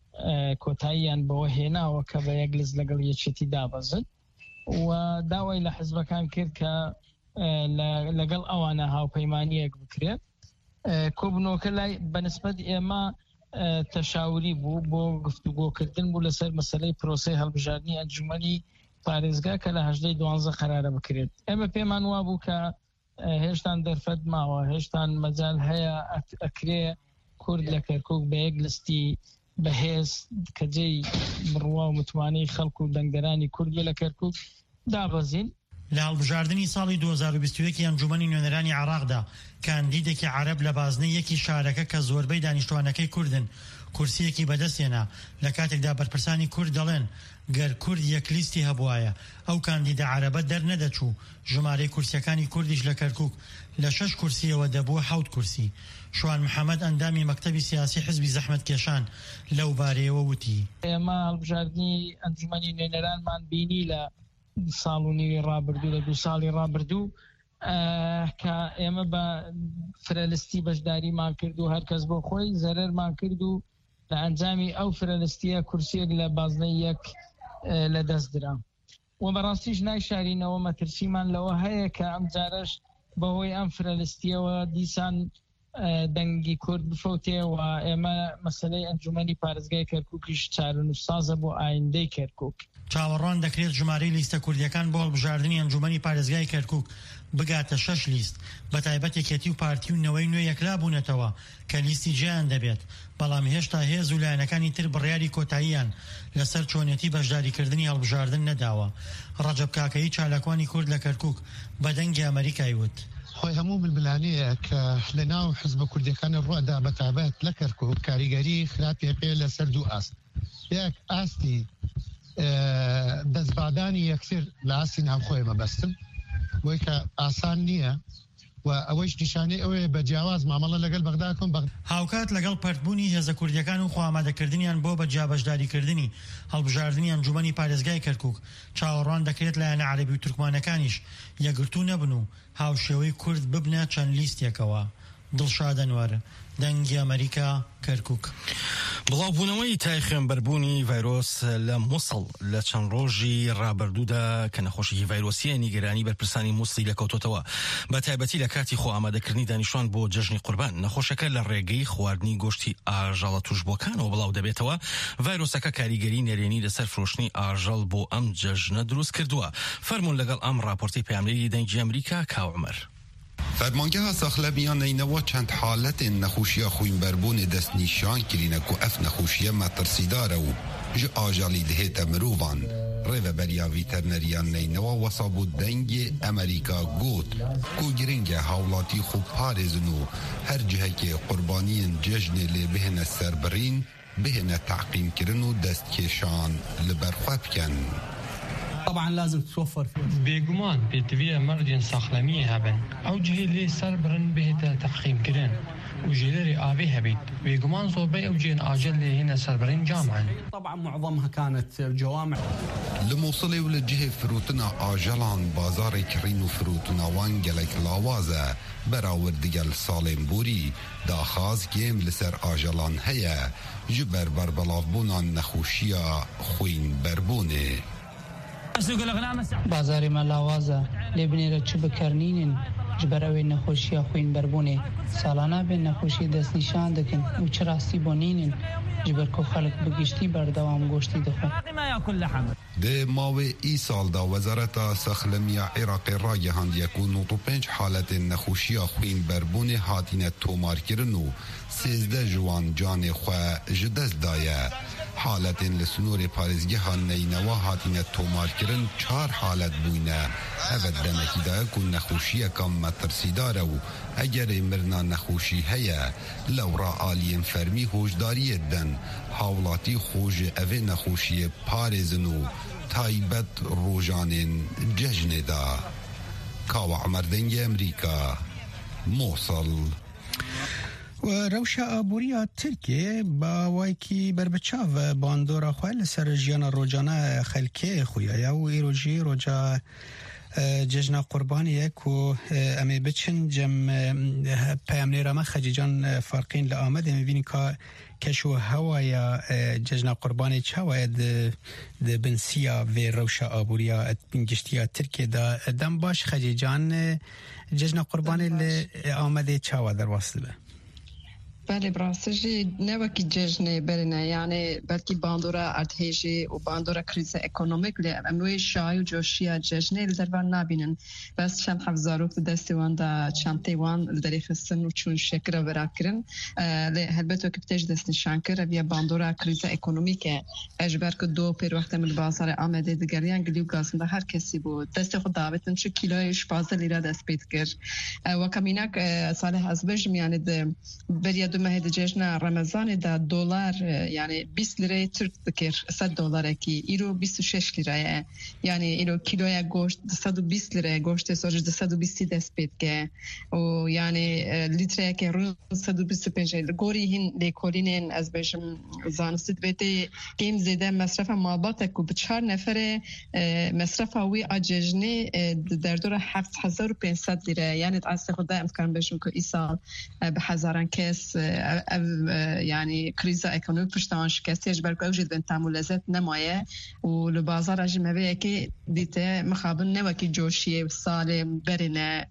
کۆتاییان بەوە هێناوە کە بە یەکلز لەگەڵ یەکێتی دابەزن و داوای لە حیزبەکان کرد کە لەگەڵ ئەوانە هاوپەیمانیەک بکرێت. کۆبوونەوەکە لای بەنسبەت ئێمە تەشاوری بوو بۆ گفتوگۆکردن بوو لەسەر مەسەلەی پرۆسەی هەڵبژاردننی ئەنجومەنی پارێزگا کە لە 12 قەرارە بکرێت. ئێمە پێمان وا بوو کە هێشتان دەرفەت ماوە، هێشتان مەجال هەیە ئەکرێ کورد لە کەرکووک بە یەکلستی بەهێز کە جێی بڕوا و متوانەی خەڵک و دەنگدەرانی کورد بێ لە کەرکووک دابەزین. لە هەڵبژاردننی ساڵی 2021 ئەنجومەنی نوێنەرانی عێراقدا کاندیدێکی عەرەب لە بازنەی یەکی شارەکە کە زۆربەی دانیشتوانەکەی کوردن کورسیەکی بەدەستێنا لە کاتێکدا بەرپرسانی کورد دەڵێن گەر کورد یەکلیستی هەبوایە ئەو کاندیدە عەرەبە دەرنەدەچوو ژمارەی کورسیەکانی کوردیش لە کەرکووک لە 6 کورسیەوە دەبووە 7 کورسی. شوان محەممەد ئەندامی مەکتەبی سیاسی حزبی زەحمەت کێشان لەو بارەیەوە وتی ئێمە هەڵبژاردننی ئەنجومەنی نوێنەرانمان بینی لە ساڵ و نیوی ڕابردوو لە 2 ساڵی ڕابردوو کە ئێمە بە فرەلستی بەشداریمان کرد و هەرکەس بۆ خۆی زەرەرمان کرد و لە ئەنجامی ئەو فرەلستیە کورسێک لە بازنەی یەک لە دەست درا و بەڕاستیش نایشارینەوە مەترسیمان لەوە هەیە کە ئەم جارەش بەهۆی ئەم فرەلستیەوە دیسان دەنگی کورد بفەوتێ و ئێمە مەسەلەی ئەنجومەنی پارێزگای کەرکووکیش چارەنووسسازە بۆ ئایندەی کەرکووک. چاوەڕوان دەکرێت ژمارەی لیستە کوردیەکان بۆ هەڵبژاردننی ئەنجومەنی پارێزگای کەرکووک بگاتە 6 لیست بە تایبەت یەکێتی و پارتی و نەوەی نوێ یەکلا بوونەتەوە کە لیستی جیان دەبێت، بەڵام هێشتا هێز و لایەنەکانی تر بڕیاری کۆتاییان لەسەر چۆنیەتی بەشداریکردنی هەڵبژاردن نەداوە. ڕەجەب کاکەیی چالاکوانی کورد لە کەرکووک بە دەنگی ئەمریکای وت خۆی هەموو ململانەیە کە لە ناو حزبە کوردیەکانی ڕوەدا بە تابەت لە کەرکووک کاریگەری خراپێ پێ لەسەر 2 ئاست. یەک ئاستی دەستبادانی یەکسر لە ئاستی ناوخۆی مەبەستن بۆی کە ئاسان نییە و ئەوەیش نیشانەی ئەوەیە بە جیاواز مامەڵە لەگەڵ بەغداکەم هاوکات لەگەڵ پەرتبوونی هێزە کوردیەکان و خۆئامادەکردنیان بۆ بە جیابەشداریکردنی هەڵبژاردننی ئەنجومەنی پارێزگای کەرکووک چاوەڕوان دەکرێت لایەنە عەرەبی و تورکمانەکانیش یەکگرتوو نەبن و هاوشێوەی کورد ببنە چەند لیستێکەوە. دڵشاد ئەنوەر، دەنگی ئەمریکا، کەرکووک. بڵاوبوونەوەی تای خوێنبەربوونی ڤایرۆس لە مووسڵ لە چەند ڕۆژی ڕابردوودا کە نەخۆشی ڤایرۆسیە نیگەرانی بەرپرسانی مووسڵی لەکەوتۆتەوە بە تایبەتی لە کاتی خۆ ئامادەکردنی دانیشتوان بۆ جەژنی قوربان. نەخۆشەکە لە ڕێگەی خواردنی گۆشتی ئاژەڵە توشبووەکانەوە بڵاو دەبێتەوە. ڤایرۆسەکە کاریگەری نەرێنی لەسەر فرۆشتنی ئاژەڵ بۆ ئەم جەژنە دروست کردووە. فەرموون لەگەڵ ئەم راپۆرتی پەیامنەری دەنگی ئەمریکا کاوعمەر. فرمانگه ساخلبیان نینوا چند حالت نخوشی خوینبربون دست نیشان کرینه که اف نخوشی مترسیداره و جو آجالی دهیت مروان ریو بریا ویترنریان نینوا وصابو دنگ امریکا گوت کو گرنگ حولاتی خوب پارزنو هر جهه که قربانی ججن لی بهن سربرین بهن تعقیم کرنو دست کشان لبرخواب کن. طبعا لازم تتوفر فيه بيجمان بيتبيه مردين ساخلمية هبن أو جهي اللي سربرن به تفخيم كرين وجيلري آبي هبيت بيجمان صوبي أو جين آجل اللي هنا سربرين جامعا. طبعا معظمها كانت جوامع. لموصلي ولجهة فروتنا آجلان بازار كرين وفروتنا وانجلك لاوازة براور ديال سالم بوري دا خاز جيم لسر آجلان هيا جبر بربلافبونا نخوشيا خوين بربونه. بازاری مەلاوازە لێ بنێرە چ بکەرنینن جبەر ئەوەی نەخۆشیە خوین بەربوونێ ساڵانە بێن نەخۆشی دەستنیشان دەکەن و چ ڕاستی بۆ نینن جبەر کۆ خەڵک بگشتی بەردەوام گۆشتی دەخۆن. ده ماوی ای سال دا وزارت ساخلمیا عراقی را گهاند یکون 95 حالت نخوشی خوین بربون هاتین تومار کرن و 13 جوان جان خواه جدست دایه. حالت لسنور پارزگی ها نینوا هاتین تومار کرن 4 حالت بوینه. اول دمکی دایه کن نخوشی کم مترسیداره و اگر مرنا نخوشی هیا لورا آلین فرمی هوشداری دن حولاتی خوش اوه نخوشی پارزنو تایبەت ڕۆژانên جەژنê da. Kawa Amerdengê Amerîka Mosul. و روشا آبوریا ترکیه با وایکی بربچاو باندورا خواه لسر جیانا روجانا خلکه خویایا و ایروژی روجا ججنا قربانیه که امی بچن جم پیامنی رامه خجیجان فرقین لآمده میبینی که کشو هوایا ججنا قربانی چاوه ده بنسیا و روشا آبوریا بنگشتیا ترکیه دا دم باش خجیجان ججنا قربانی لآمده چاوه در واسطه به بله براستجی نوکی جشن برنه یعنی بلکی باندورا ارتهجی و باندورا کریز اکونومیک لی اموی شای و جوشیا جشنه لدروان نبینن بس چند حفظاروک دستی وان دا چند تیوان لدری خستن و چون شکر ورا کرن لی هلبتو کبتش دست نشان کر ویا باندورا کریز اکونومیکه اجبر که دو پر وقت من بازار آمده دگریان گلیو گازن دا هر کسی بود دست خود دعوتن چه کیلویش 15 لیره دست پید کرد و کمینک صالح ازبجم یعنی بریا مهد جشن رمضان دا دلار يعني 20 ليره ترك ذكر $100 كي ايرو 26 ليره يعني ايرو كيلو گوشت 120 ليره گوشت سوج 120 دست بيت كه و يعني لتر كه رو 125 گوري هن لكولين از بشم زانست بيتي كيم زياده مصرف ماباتك و بچار نفر مصرف وي اججني در دور 7500 ليره يعني تاثر خدا امكان بشم كو ايسال بهزاران كاس يعني كريزا ايكونوميك پشتان شکستی اجبر که اوجد بین تعاملات نمایه و لبازار اجمعی که دیته مخابن نوکی جوشیه سال برنه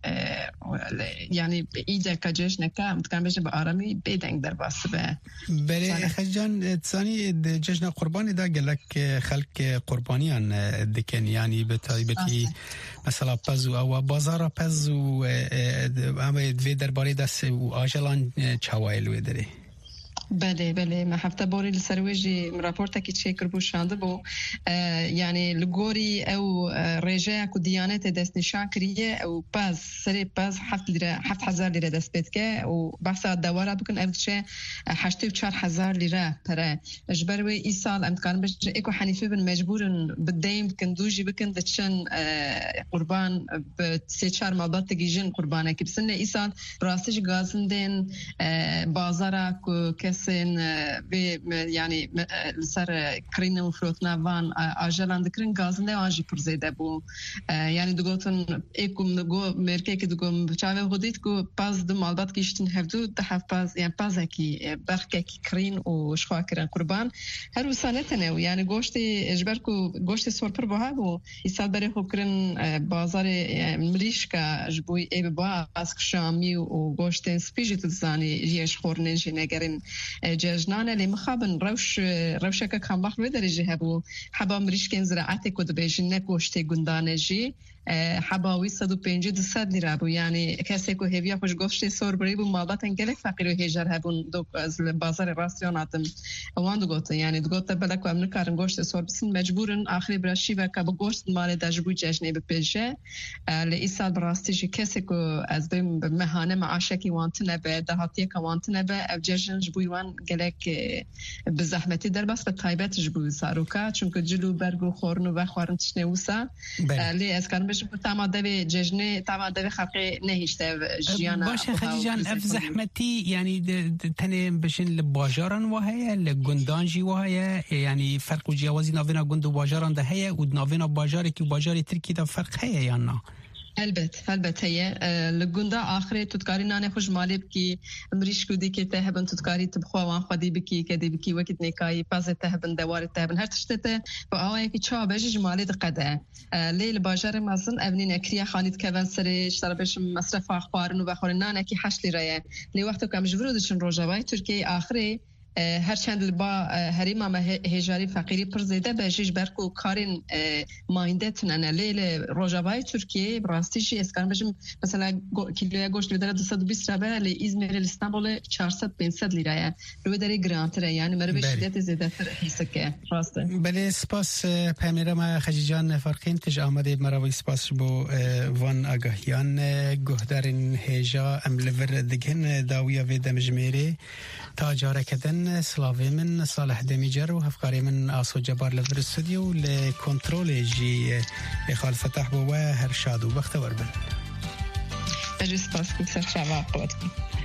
يعني ایده کجش نکه متکن بشه به آرامی بیدنگ در واسبه بله خجان تسانی جشن قربانی دا گلک خلق قربانیان دکن يعني بتایبتی مثلا پزو او بازار پزو اما دوی درباره دست و آجلان چاوائل وی داره بله بله ما هفته باری لسرویجی راپورتا کی چک کربو شانده بو يعني لغوري او رجاء كو ديانات دست نشان كريه او باز سري باز 7000 ليره دست بيتكه و بحثا دواره بكن افشه 84,000 ليره ترى اجبروي ايصال امكان بش اكو حنيفه بن مجبور بالدايم كندوجي بكن دشن قربان ب 3-4 مالات تجيجن قربانه كي بسنه ايصال راستش غازندين بازارا كو سن يعني لسر كرين وفروتنا وان اجلان دكرين غازن اجي پرزيده بو يعني دغوتن ايكم نگو مركه كي دغوم بچاوه خوديت كو باز د مالبات كيشتن هفدو د هف باز يعني بازكي بركه كي كرين و شخاكرن قربان هر وسانتنه يعني گوشتي اجبركو گوشتي سورپر بها بو يسال بري خو كرن بازار مليشكا جبوي اي باز شامي و گوشتن سبيجت زاني جيش خورنن جنگرن جاجنانه اللي مخابن روشك كان بخ بدرجه هبو حبا مريشكن زراعتي كود بيجنه گوشتي گندانجي حباوي 150 ليره بو يعني كاسيكو هيفيا خوش گوشتي سور بريبو مالباتن گلك فقير هيجر هبون دو از بازار راسيوناتم وان دوت يعني دوت بلاكو امن كارن گوشت سور بسن مجبورن اخري براشي وكا بگوشت مال دجبو جاجنه بپيجه لإيسال براستيجي كاسيكو از بهم مهانه معاشكي وانتنه به دهاتيه كوانتنه به افجاجن جبويوان گلك بزحمتي در بس بتايبت جبو ساروكا چونكو جلو برگو خورنو و خوارن تشنوسا لي از كان تماده به جشن تماده خلق نهیشته جیانا باشه خدیجان اف زحمتی يعني تنه بشن لباجاران وهي لگندانجی وهي يعني فرق جوازی ناوینا گند و باجاران ده هي و ناوینا باجاری که باجاری ترکی ده فرق هي یا نه البته هي لگندا آخر تدکاری نان خوش مالی بکی مریش کودی که تهبن تدکاری تبخوا وان خودی بکی کدی بکی وقت نکایی پاز تهبن دوار تهبن هر تشتته با آوای کی چا بهش مالی دقده لیل باجار مازن ابنی نکریه خانید کون سری اشترا بهش مصرف اخبارن و بخورن نان کی 8 لیره لی وقت کم جورودشن روجاوای ترکیه آخری هرچند با هریما هجاری فقیری پر زیده بهش برکو کارین ماینده تنن لیل روجاوای ترکیه براستیشی اسکان بجم مثلا کیلوی گوشت بدره 220 ربه لی ازمیر استانبول 400-500 لیره رو داری گرانتره يعني مربي شدت زیاده تر حسکه راسته بله سپاس پامیر ما خجیجان فرقین تج آمده مروی سپاس بو وان آگاهیان گهدارین هجا ام لور دگن داویا و دمجمیری تا جاره کدن من سلاوی من صالح دمیجر و هفکاری من آسو جبار لبر استودیو لکنترول جی خال فتح بو هر شاد و بختور بن. اجازه پاس کنید سر شب